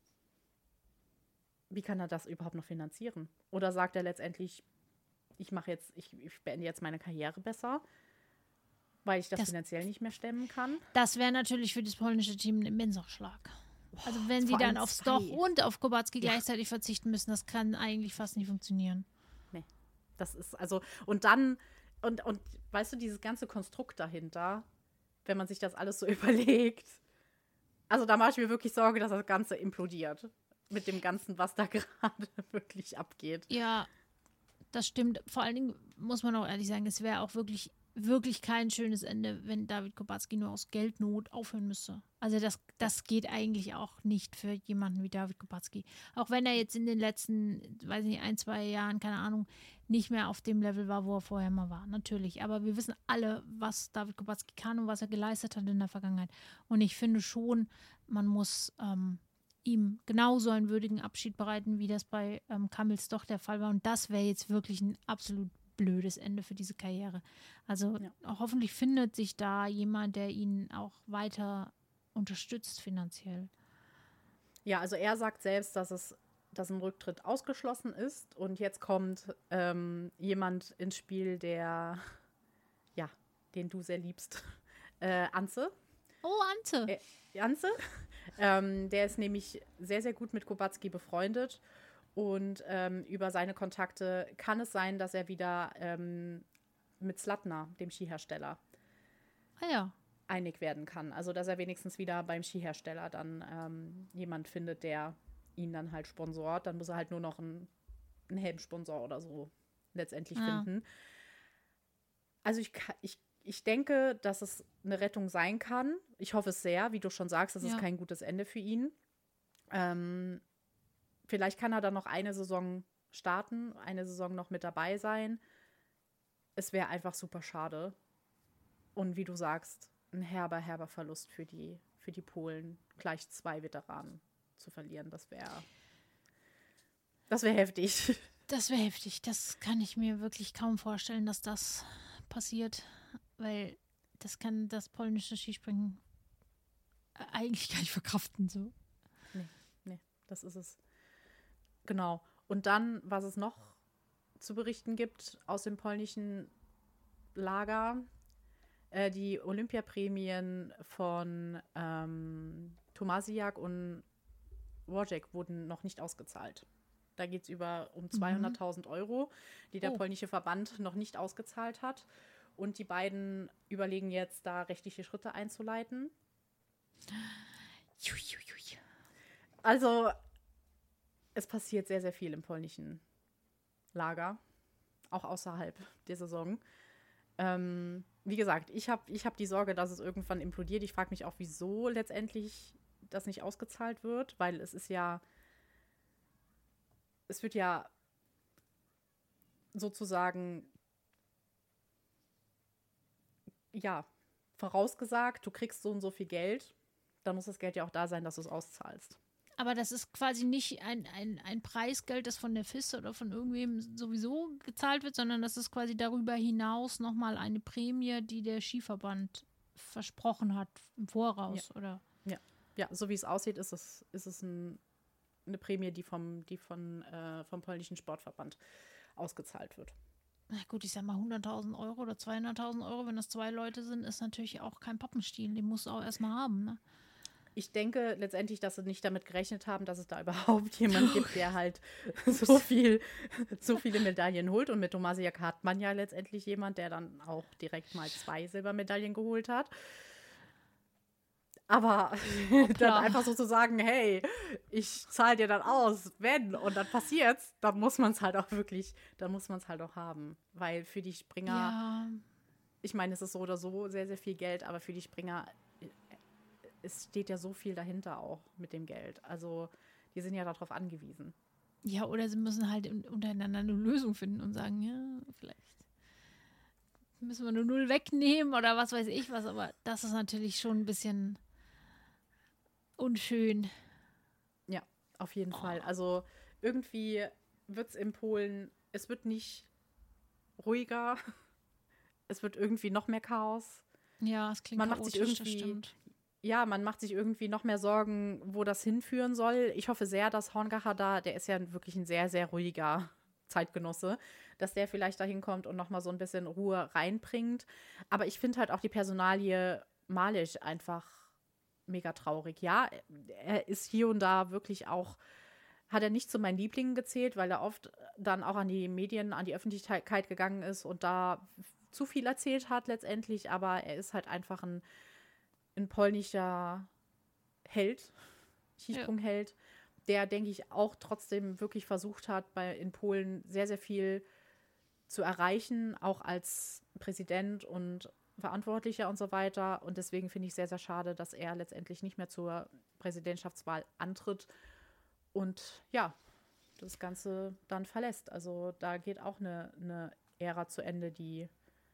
wie kann er das überhaupt noch finanzieren? Oder sagt er letztendlich, ich beende jetzt meine Karriere besser, weil ich das finanziell nicht mehr stemmen kann? Das wäre natürlich für das polnische Team ein immenser Schlag. Also wenn sie dann aufs Doch und auf Kubacki gleichzeitig verzichten müssen, das kann eigentlich fast nicht funktionieren. Nee, das ist also, und dann, und weißt du, dieses ganze Konstrukt dahinter, wenn man sich das alles so überlegt, also da mache ich mir wirklich Sorge, dass das Ganze implodiert. Mit dem Ganzen, was da gerade wirklich abgeht. Ja, das stimmt. Vor allen Dingen muss man auch ehrlich sagen, es wäre auch wirklich, wirklich kein schönes Ende, wenn David Kubacki nur aus Geldnot aufhören müsste. Also das geht eigentlich auch nicht für jemanden wie David Kubacki. Auch wenn er jetzt in den letzten, weiß nicht, 1, 2 Jahren, keine Ahnung, nicht mehr auf dem Level war, wo er vorher mal war. Natürlich. Aber wir wissen alle, was David Kubacki kann und was er geleistet hat in der Vergangenheit. Und ich finde schon, man muss ihm genauso einen würdigen Abschied bereiten, wie das bei Kamils Doch der Fall war. Und das wäre jetzt wirklich ein absolut blödes Ende für diese Karriere. Also hoffentlich findet sich da jemand, der ihn auch weiter unterstützt finanziell. Ja, also er sagt selbst, dass ein Rücktritt ausgeschlossen ist und jetzt kommt jemand ins Spiel, den du sehr liebst. Anze. Oh, Anze. Anze. Der ist nämlich sehr, sehr gut mit Kubacki befreundet und über seine Kontakte kann es sein, dass er wieder mit Zlatna, dem Skihersteller, einig werden kann. Also, dass er wenigstens wieder beim Skihersteller dann jemand findet, der ihn dann halt sponsort. Dann muss er halt nur noch einen Helmsponsor oder so letztendlich finden. Also, ich denke, dass es eine Rettung sein kann. Ich hoffe es sehr, wie du schon sagst, das ist kein gutes Ende für ihn. Vielleicht kann er dann noch eine Saison starten, eine Saison noch mit dabei sein. Es wäre einfach super schade. Und wie du sagst, ein herber Verlust für die Polen, gleich 2 Veteranen zu verlieren. Das wäre heftig. Das wäre heftig. Das kann ich mir wirklich kaum vorstellen, dass das passiert. Weil das kann das polnische Skispringen eigentlich gar nicht verkraften. So. Nee, das ist es. Genau. Und dann, was es noch zu berichten gibt aus dem polnischen Lager, die Olympiaprämien von Tomasiak und Wojciech wurden noch nicht ausgezahlt. Da geht es um 200.000 Euro, die der polnische Verband noch nicht ausgezahlt hat. Und die beiden überlegen jetzt, da rechtliche Schritte einzuleiten. Also, es passiert sehr, sehr viel im polnischen Lager, auch außerhalb der Saison. Wie gesagt, ich hab die Sorge, dass es irgendwann implodiert. Ich frage mich auch, wieso letztendlich das nicht ausgezahlt wird, weil es ist ja es wird ja sozusagen, ja, vorausgesagt, du kriegst so und so viel Geld, dann muss das Geld ja auch da sein, dass du es auszahlst. Aber das ist quasi nicht ein Preisgeld, das von der FIS oder von irgendwem sowieso gezahlt wird, sondern das ist quasi darüber hinaus nochmal eine Prämie, die der Skiverband versprochen hat im Voraus, oder? Ja, so wie es aussieht, ist es eine Prämie, die vom polnischen Sportverband ausgezahlt wird. Na gut, ich sag mal 100.000 Euro oder 200.000 Euro, wenn das 2 Leute sind, ist natürlich auch kein Pappenstiel. Den musst du auch erstmal haben, ne? Ich denke letztendlich, dass sie nicht damit gerechnet haben, dass es da überhaupt jemand gibt, der halt so viele Medaillen holt. Und mit Tomasiak hat man ja letztendlich jemand, der dann auch direkt mal 2 Silbermedaillen geholt hat. Aber dann einfach so zu sagen, hey, ich zahle dir dann aus, wenn, und dann passiert's, dann muss man es halt auch haben. Weil für die Springer, ich meine, es ist so oder so sehr, sehr viel Geld, aber für die Springer, es steht ja so viel dahinter auch mit dem Geld. Also die sind ja darauf angewiesen. Ja, oder sie müssen halt untereinander eine Lösung finden und sagen, ja, vielleicht müssen wir eine 0 wegnehmen oder was weiß ich was, aber das ist natürlich schon ein bisschen unschön. Ja, auf jeden Fall. Also irgendwie wird es in Polen, es wird nicht ruhiger, es wird irgendwie noch mehr Chaos. Ja, es klingt chaotisch, das stimmt. Ja, man macht sich irgendwie noch mehr Sorgen, wo das hinführen soll. Ich hoffe sehr, dass Horngacher da, der ist ja wirklich ein sehr, sehr ruhiger Zeitgenosse, dass der vielleicht da hinkommt und noch mal so ein bisschen Ruhe reinbringt. Aber ich finde halt auch die Personalie Malisch einfach mega traurig. Ja, er ist hier und da wirklich auch, hat er nicht zu meinen Lieblingen gezählt, weil er oft dann auch an die Medien, an die Öffentlichkeit gegangen ist und da zu viel erzählt hat letztendlich. Aber er ist halt einfach ein polnischer Held, Skisprungheld, der, denke ich, auch trotzdem wirklich versucht hat, in Polen sehr, sehr viel zu erreichen, auch als Präsident und Verantwortlicher und so weiter. Und deswegen finde ich sehr, sehr schade, dass er letztendlich nicht mehr zur Präsidentschaftswahl antritt und ja, das Ganze dann verlässt. Also da geht auch eine Ära zu Ende, die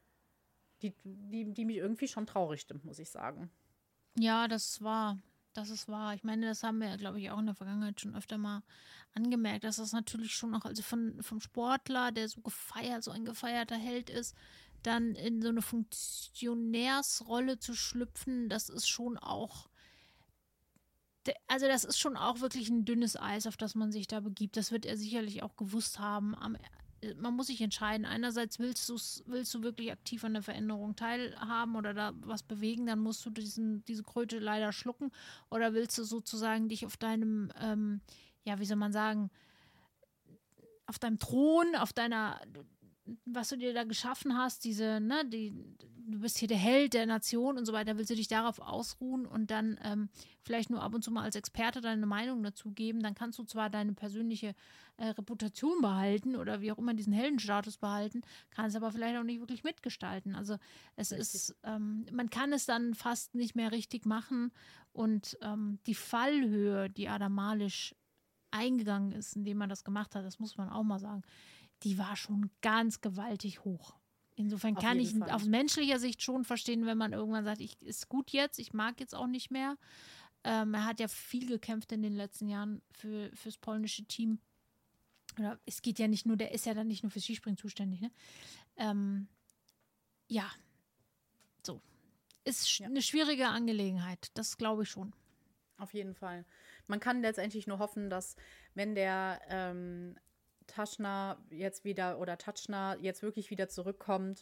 mich irgendwie schon traurig stimmt, muss ich sagen. Ja, das ist wahr. Das ist wahr. Ich meine, das haben wir, glaube ich, auch in der Vergangenheit schon öfter mal angemerkt, dass das natürlich schon auch, also vom Sportler, der so ein gefeierter Held ist, dann in so eine Funktionärsrolle zu schlüpfen, das ist schon auch, also das ist schon auch wirklich ein dünnes Eis, auf das man sich da begibt. Das wird er sicherlich auch gewusst haben. Man muss sich entscheiden. Einerseits willst du wirklich aktiv an der Veränderung teilhaben oder da was bewegen, dann musst du diese Kröte leider schlucken. Oder willst du sozusagen dich auf deinem, wie soll man sagen, auf deinem Thron, was du dir da geschaffen hast, du bist hier der Held der Nation und so weiter, willst du dich darauf ausruhen und dann vielleicht nur ab und zu mal als Experte deine Meinung dazu geben, dann kannst du zwar deine persönliche Reputation behalten oder wie auch immer diesen Heldenstatus behalten, kannst aber vielleicht auch nicht wirklich mitgestalten. Also man kann es dann fast nicht mehr richtig machen und die Fallhöhe, die Adam Malisch eingegangen ist, indem man das gemacht hat, das muss man auch mal sagen, die war schon ganz gewaltig hoch. Insofern kann ich aus menschlicher Sicht schon verstehen, wenn man irgendwann sagt, ist gut jetzt, ich mag jetzt auch nicht mehr. Er hat ja viel gekämpft in den letzten Jahren fürs polnische Team. Oder es geht ja nicht nur, der ist ja dann nicht nur fürs Skispringen zuständig, ne? So. Ist eine schwierige Angelegenheit, das glaube ich schon. Auf jeden Fall. Man kann letztendlich nur hoffen, dass wenn der Taschner jetzt wirklich wieder zurückkommt,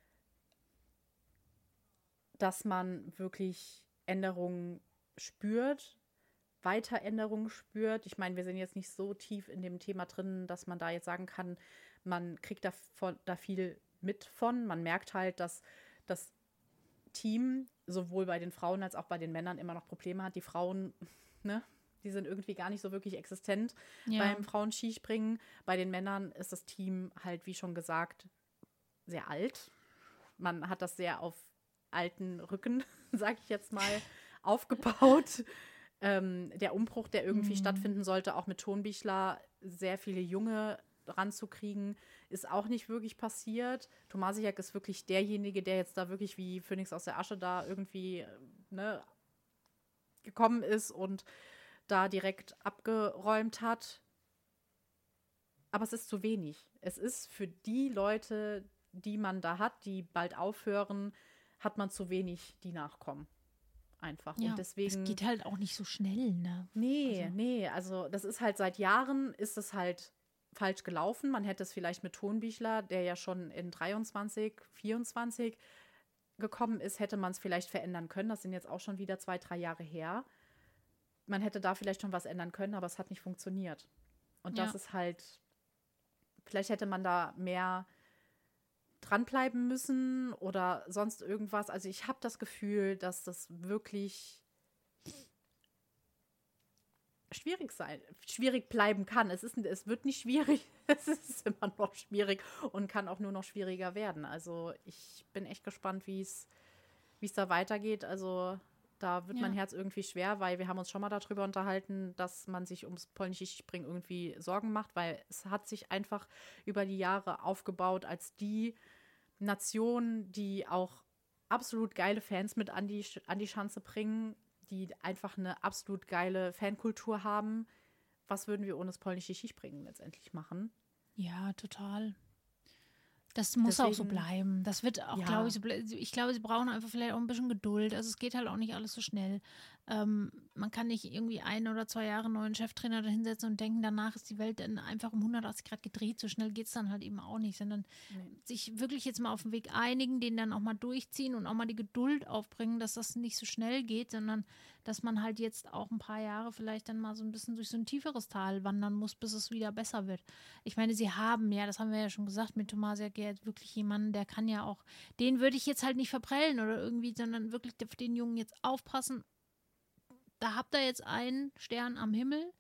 dass man wirklich Änderungen spürt, weiter Änderungen spürt. Ich meine, wir sind jetzt nicht so tief in dem Thema drin, dass man da jetzt sagen kann, man kriegt da viel mit von. Man merkt halt, dass das Team sowohl bei den Frauen als auch bei den Männern immer noch Probleme hat. Die Frauen, ne? Die sind irgendwie gar nicht so wirklich existent beim Frauenskispringen. Bei den Männern ist das Team halt, wie schon gesagt, sehr alt. Man hat das sehr auf alten Rücken, sag ich jetzt mal, aufgebaut. der Umbruch, der irgendwie stattfinden sollte, auch mit Tonbichler sehr viele Junge ranzukriegen, ist auch nicht wirklich passiert. Tomasiak ist wirklich derjenige, der jetzt da wirklich wie Phönix aus der Asche da irgendwie gekommen ist und da direkt abgeräumt hat. Aber es ist zu wenig. Es ist für die Leute, die man da hat, die bald aufhören, hat man zu wenig, die nachkommen. Einfach. Ja, und deswegen. Es geht halt auch nicht so schnell, ne? Nee. Also das ist halt seit Jahren, ist es halt falsch gelaufen. Man hätte es vielleicht mit Tonbichler, der ja schon in 23, 24 gekommen ist, hätte man es vielleicht verändern können. Das sind jetzt auch schon wieder 2, 3 Jahre her. Man hätte da vielleicht schon was ändern können, aber es hat nicht funktioniert. Und das ist halt, vielleicht hätte man da mehr dranbleiben müssen oder sonst irgendwas. Also ich habe das Gefühl, dass das wirklich schwierig bleiben kann. Es wird nicht schwierig, es ist immer noch schwierig und kann auch nur noch schwieriger werden. Also ich bin echt gespannt, wie es da weitergeht. Also da wird mein Herz irgendwie schwer, weil wir haben uns schon mal darüber unterhalten, dass man sich ums polnische Skispringen irgendwie Sorgen macht, weil es hat sich einfach über die Jahre aufgebaut als die Nation, die auch absolut geile Fans mit an die Schanze bringen, die einfach eine absolut geile Fankultur haben. Was würden wir ohne das polnische Skispringen letztendlich machen? Ja, total. Das muss auch so bleiben. Das wird auch, glaube ich, so bleiben. Ich glaube, sie brauchen einfach vielleicht auch ein bisschen Geduld. Also es geht halt auch nicht alles so schnell. Man kann nicht irgendwie 1 oder 2 Jahre einen neuen Cheftrainer da hinsetzen und denken, danach ist die Welt dann einfach um 180 Grad gedreht. So schnell geht es dann halt eben auch nicht, sondern sich wirklich jetzt mal auf den Weg einigen, den dann auch mal durchziehen und auch mal die Geduld aufbringen, dass das nicht so schnell geht, sondern dass man halt jetzt auch ein paar Jahre vielleicht dann mal so ein bisschen durch so ein tieferes Tal wandern muss, bis es wieder besser wird. Ich meine, sie haben ja, das haben wir ja schon gesagt, mit Tomasiak jetzt wirklich jemanden, der kann ja auch, den würde ich jetzt halt nicht verprellen oder irgendwie, sondern wirklich auf den Jungen jetzt aufpassen. Da habt ihr jetzt einen Stern am Himmel.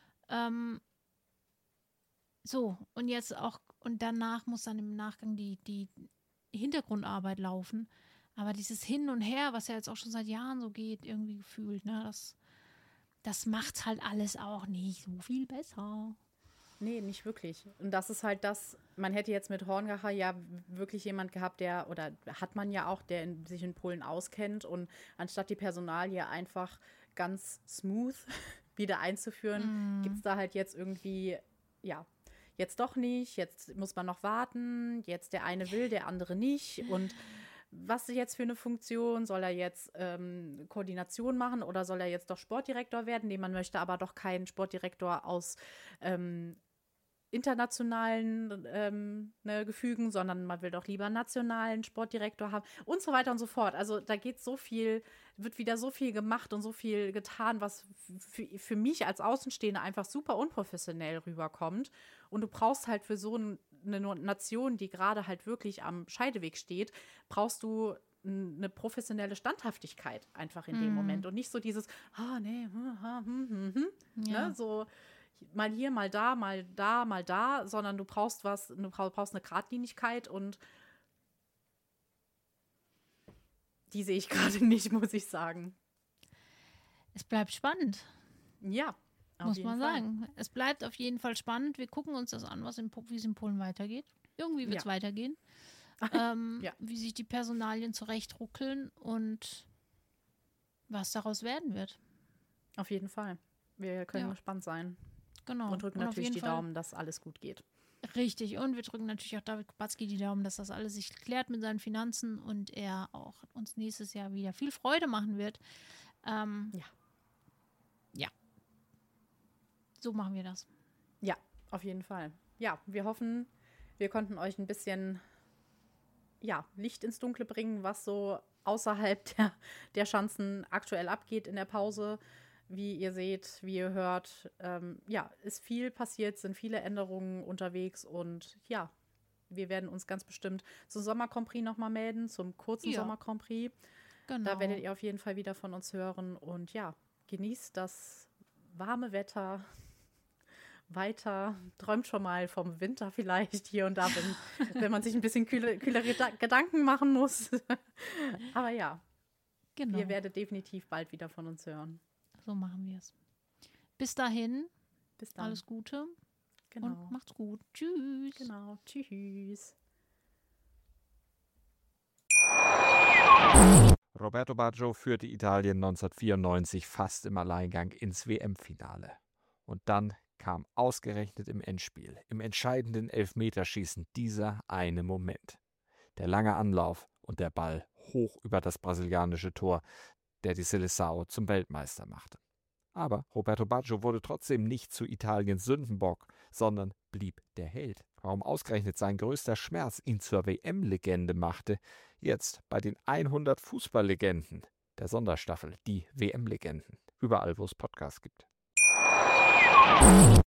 So, und jetzt auch, und danach muss dann im Nachgang die Hintergrundarbeit laufen. Aber dieses Hin und Her, was ja jetzt auch schon seit Jahren so geht, irgendwie gefühlt, ne, das macht halt alles auch nicht so viel besser. Nee, nicht wirklich. Und das ist halt das, man hätte jetzt mit Horngacher ja wirklich jemand gehabt, oder hat man ja auch, der sich in Polen auskennt und anstatt die Personalie einfach ganz smooth wieder einzuführen, gibt es da halt jetzt irgendwie, jetzt doch nicht, jetzt muss man noch warten, jetzt der eine will, der andere nicht und was jetzt für eine Funktion? Soll er jetzt Koordination machen oder soll er jetzt doch Sportdirektor werden? Nee, man möchte aber doch keinen Sportdirektor aus internationalen Gefügen, sondern man will doch lieber einen nationalen Sportdirektor haben und so weiter und so fort. Also da geht so viel, wird wieder so viel gemacht und so viel getan, was für mich als Außenstehende einfach super unprofessionell rüberkommt. Und du brauchst halt für so eine Nation, die gerade halt wirklich am Scheideweg steht, brauchst du eine professionelle Standhaftigkeit einfach in dem Moment und nicht so dieses, ne, so mal hier, mal da, mal da, mal da, sondern du brauchst eine Geradlinigkeit und die sehe ich gerade nicht, muss ich sagen. Es bleibt spannend. Ja, muss man sagen. Es bleibt auf jeden Fall spannend. Wir gucken uns das an, wie es in Polen weitergeht. Irgendwie wird es weitergehen. Wie sich die Personalien zurechtruckeln und was daraus werden wird. Auf jeden Fall. Wir können gespannt sein. Genau. Und drücken natürlich die Daumen, dass alles gut geht. Richtig. Und wir drücken natürlich auch David Kubacki die Daumen, dass das alles sich klärt mit seinen Finanzen und er auch uns nächstes Jahr wieder viel Freude machen wird. Ja. So machen wir das. Ja, auf jeden Fall. Ja, wir hoffen, wir konnten euch ein bisschen Licht ins Dunkle bringen, was so außerhalb der Schanzen aktuell abgeht in der Pause. Wie ihr seht, wie ihr hört, ist viel passiert, sind viele Änderungen unterwegs und wir werden uns ganz bestimmt zum Sommer-Grand Prix nochmal melden, zum kurzen Sommer-Grand Prix. Genau. Da werdet ihr auf jeden Fall wieder von uns hören und genießt das warme Wetter weiter, träumt schon mal vom Winter vielleicht hier und da, wenn man sich ein bisschen kühlere Gedanken machen muss. Aber genau. Ihr werdet definitiv bald wieder von uns hören. So machen wir es. Bis dahin, Bis dann. alles Gute Genau. und macht's gut. Tschüss. Genau, tschüss. Roberto Baggio führte Italien 1994 fast im Alleingang ins WM-Finale. Und dann kam ausgerechnet im Endspiel, im entscheidenden Elfmeterschießen, dieser eine Moment. Der lange Anlauf und der Ball hoch über das brasilianische Tor, der die Seleção zum Weltmeister machte. Aber Roberto Baggio wurde trotzdem nicht zu Italiens Sündenbock, sondern blieb der Held. Warum ausgerechnet sein größter Schmerz ihn zur WM-Legende machte, jetzt bei den 100 Fußballlegenden der Sonderstaffel, die WM-Legenden. Überall, wo es Podcasts gibt.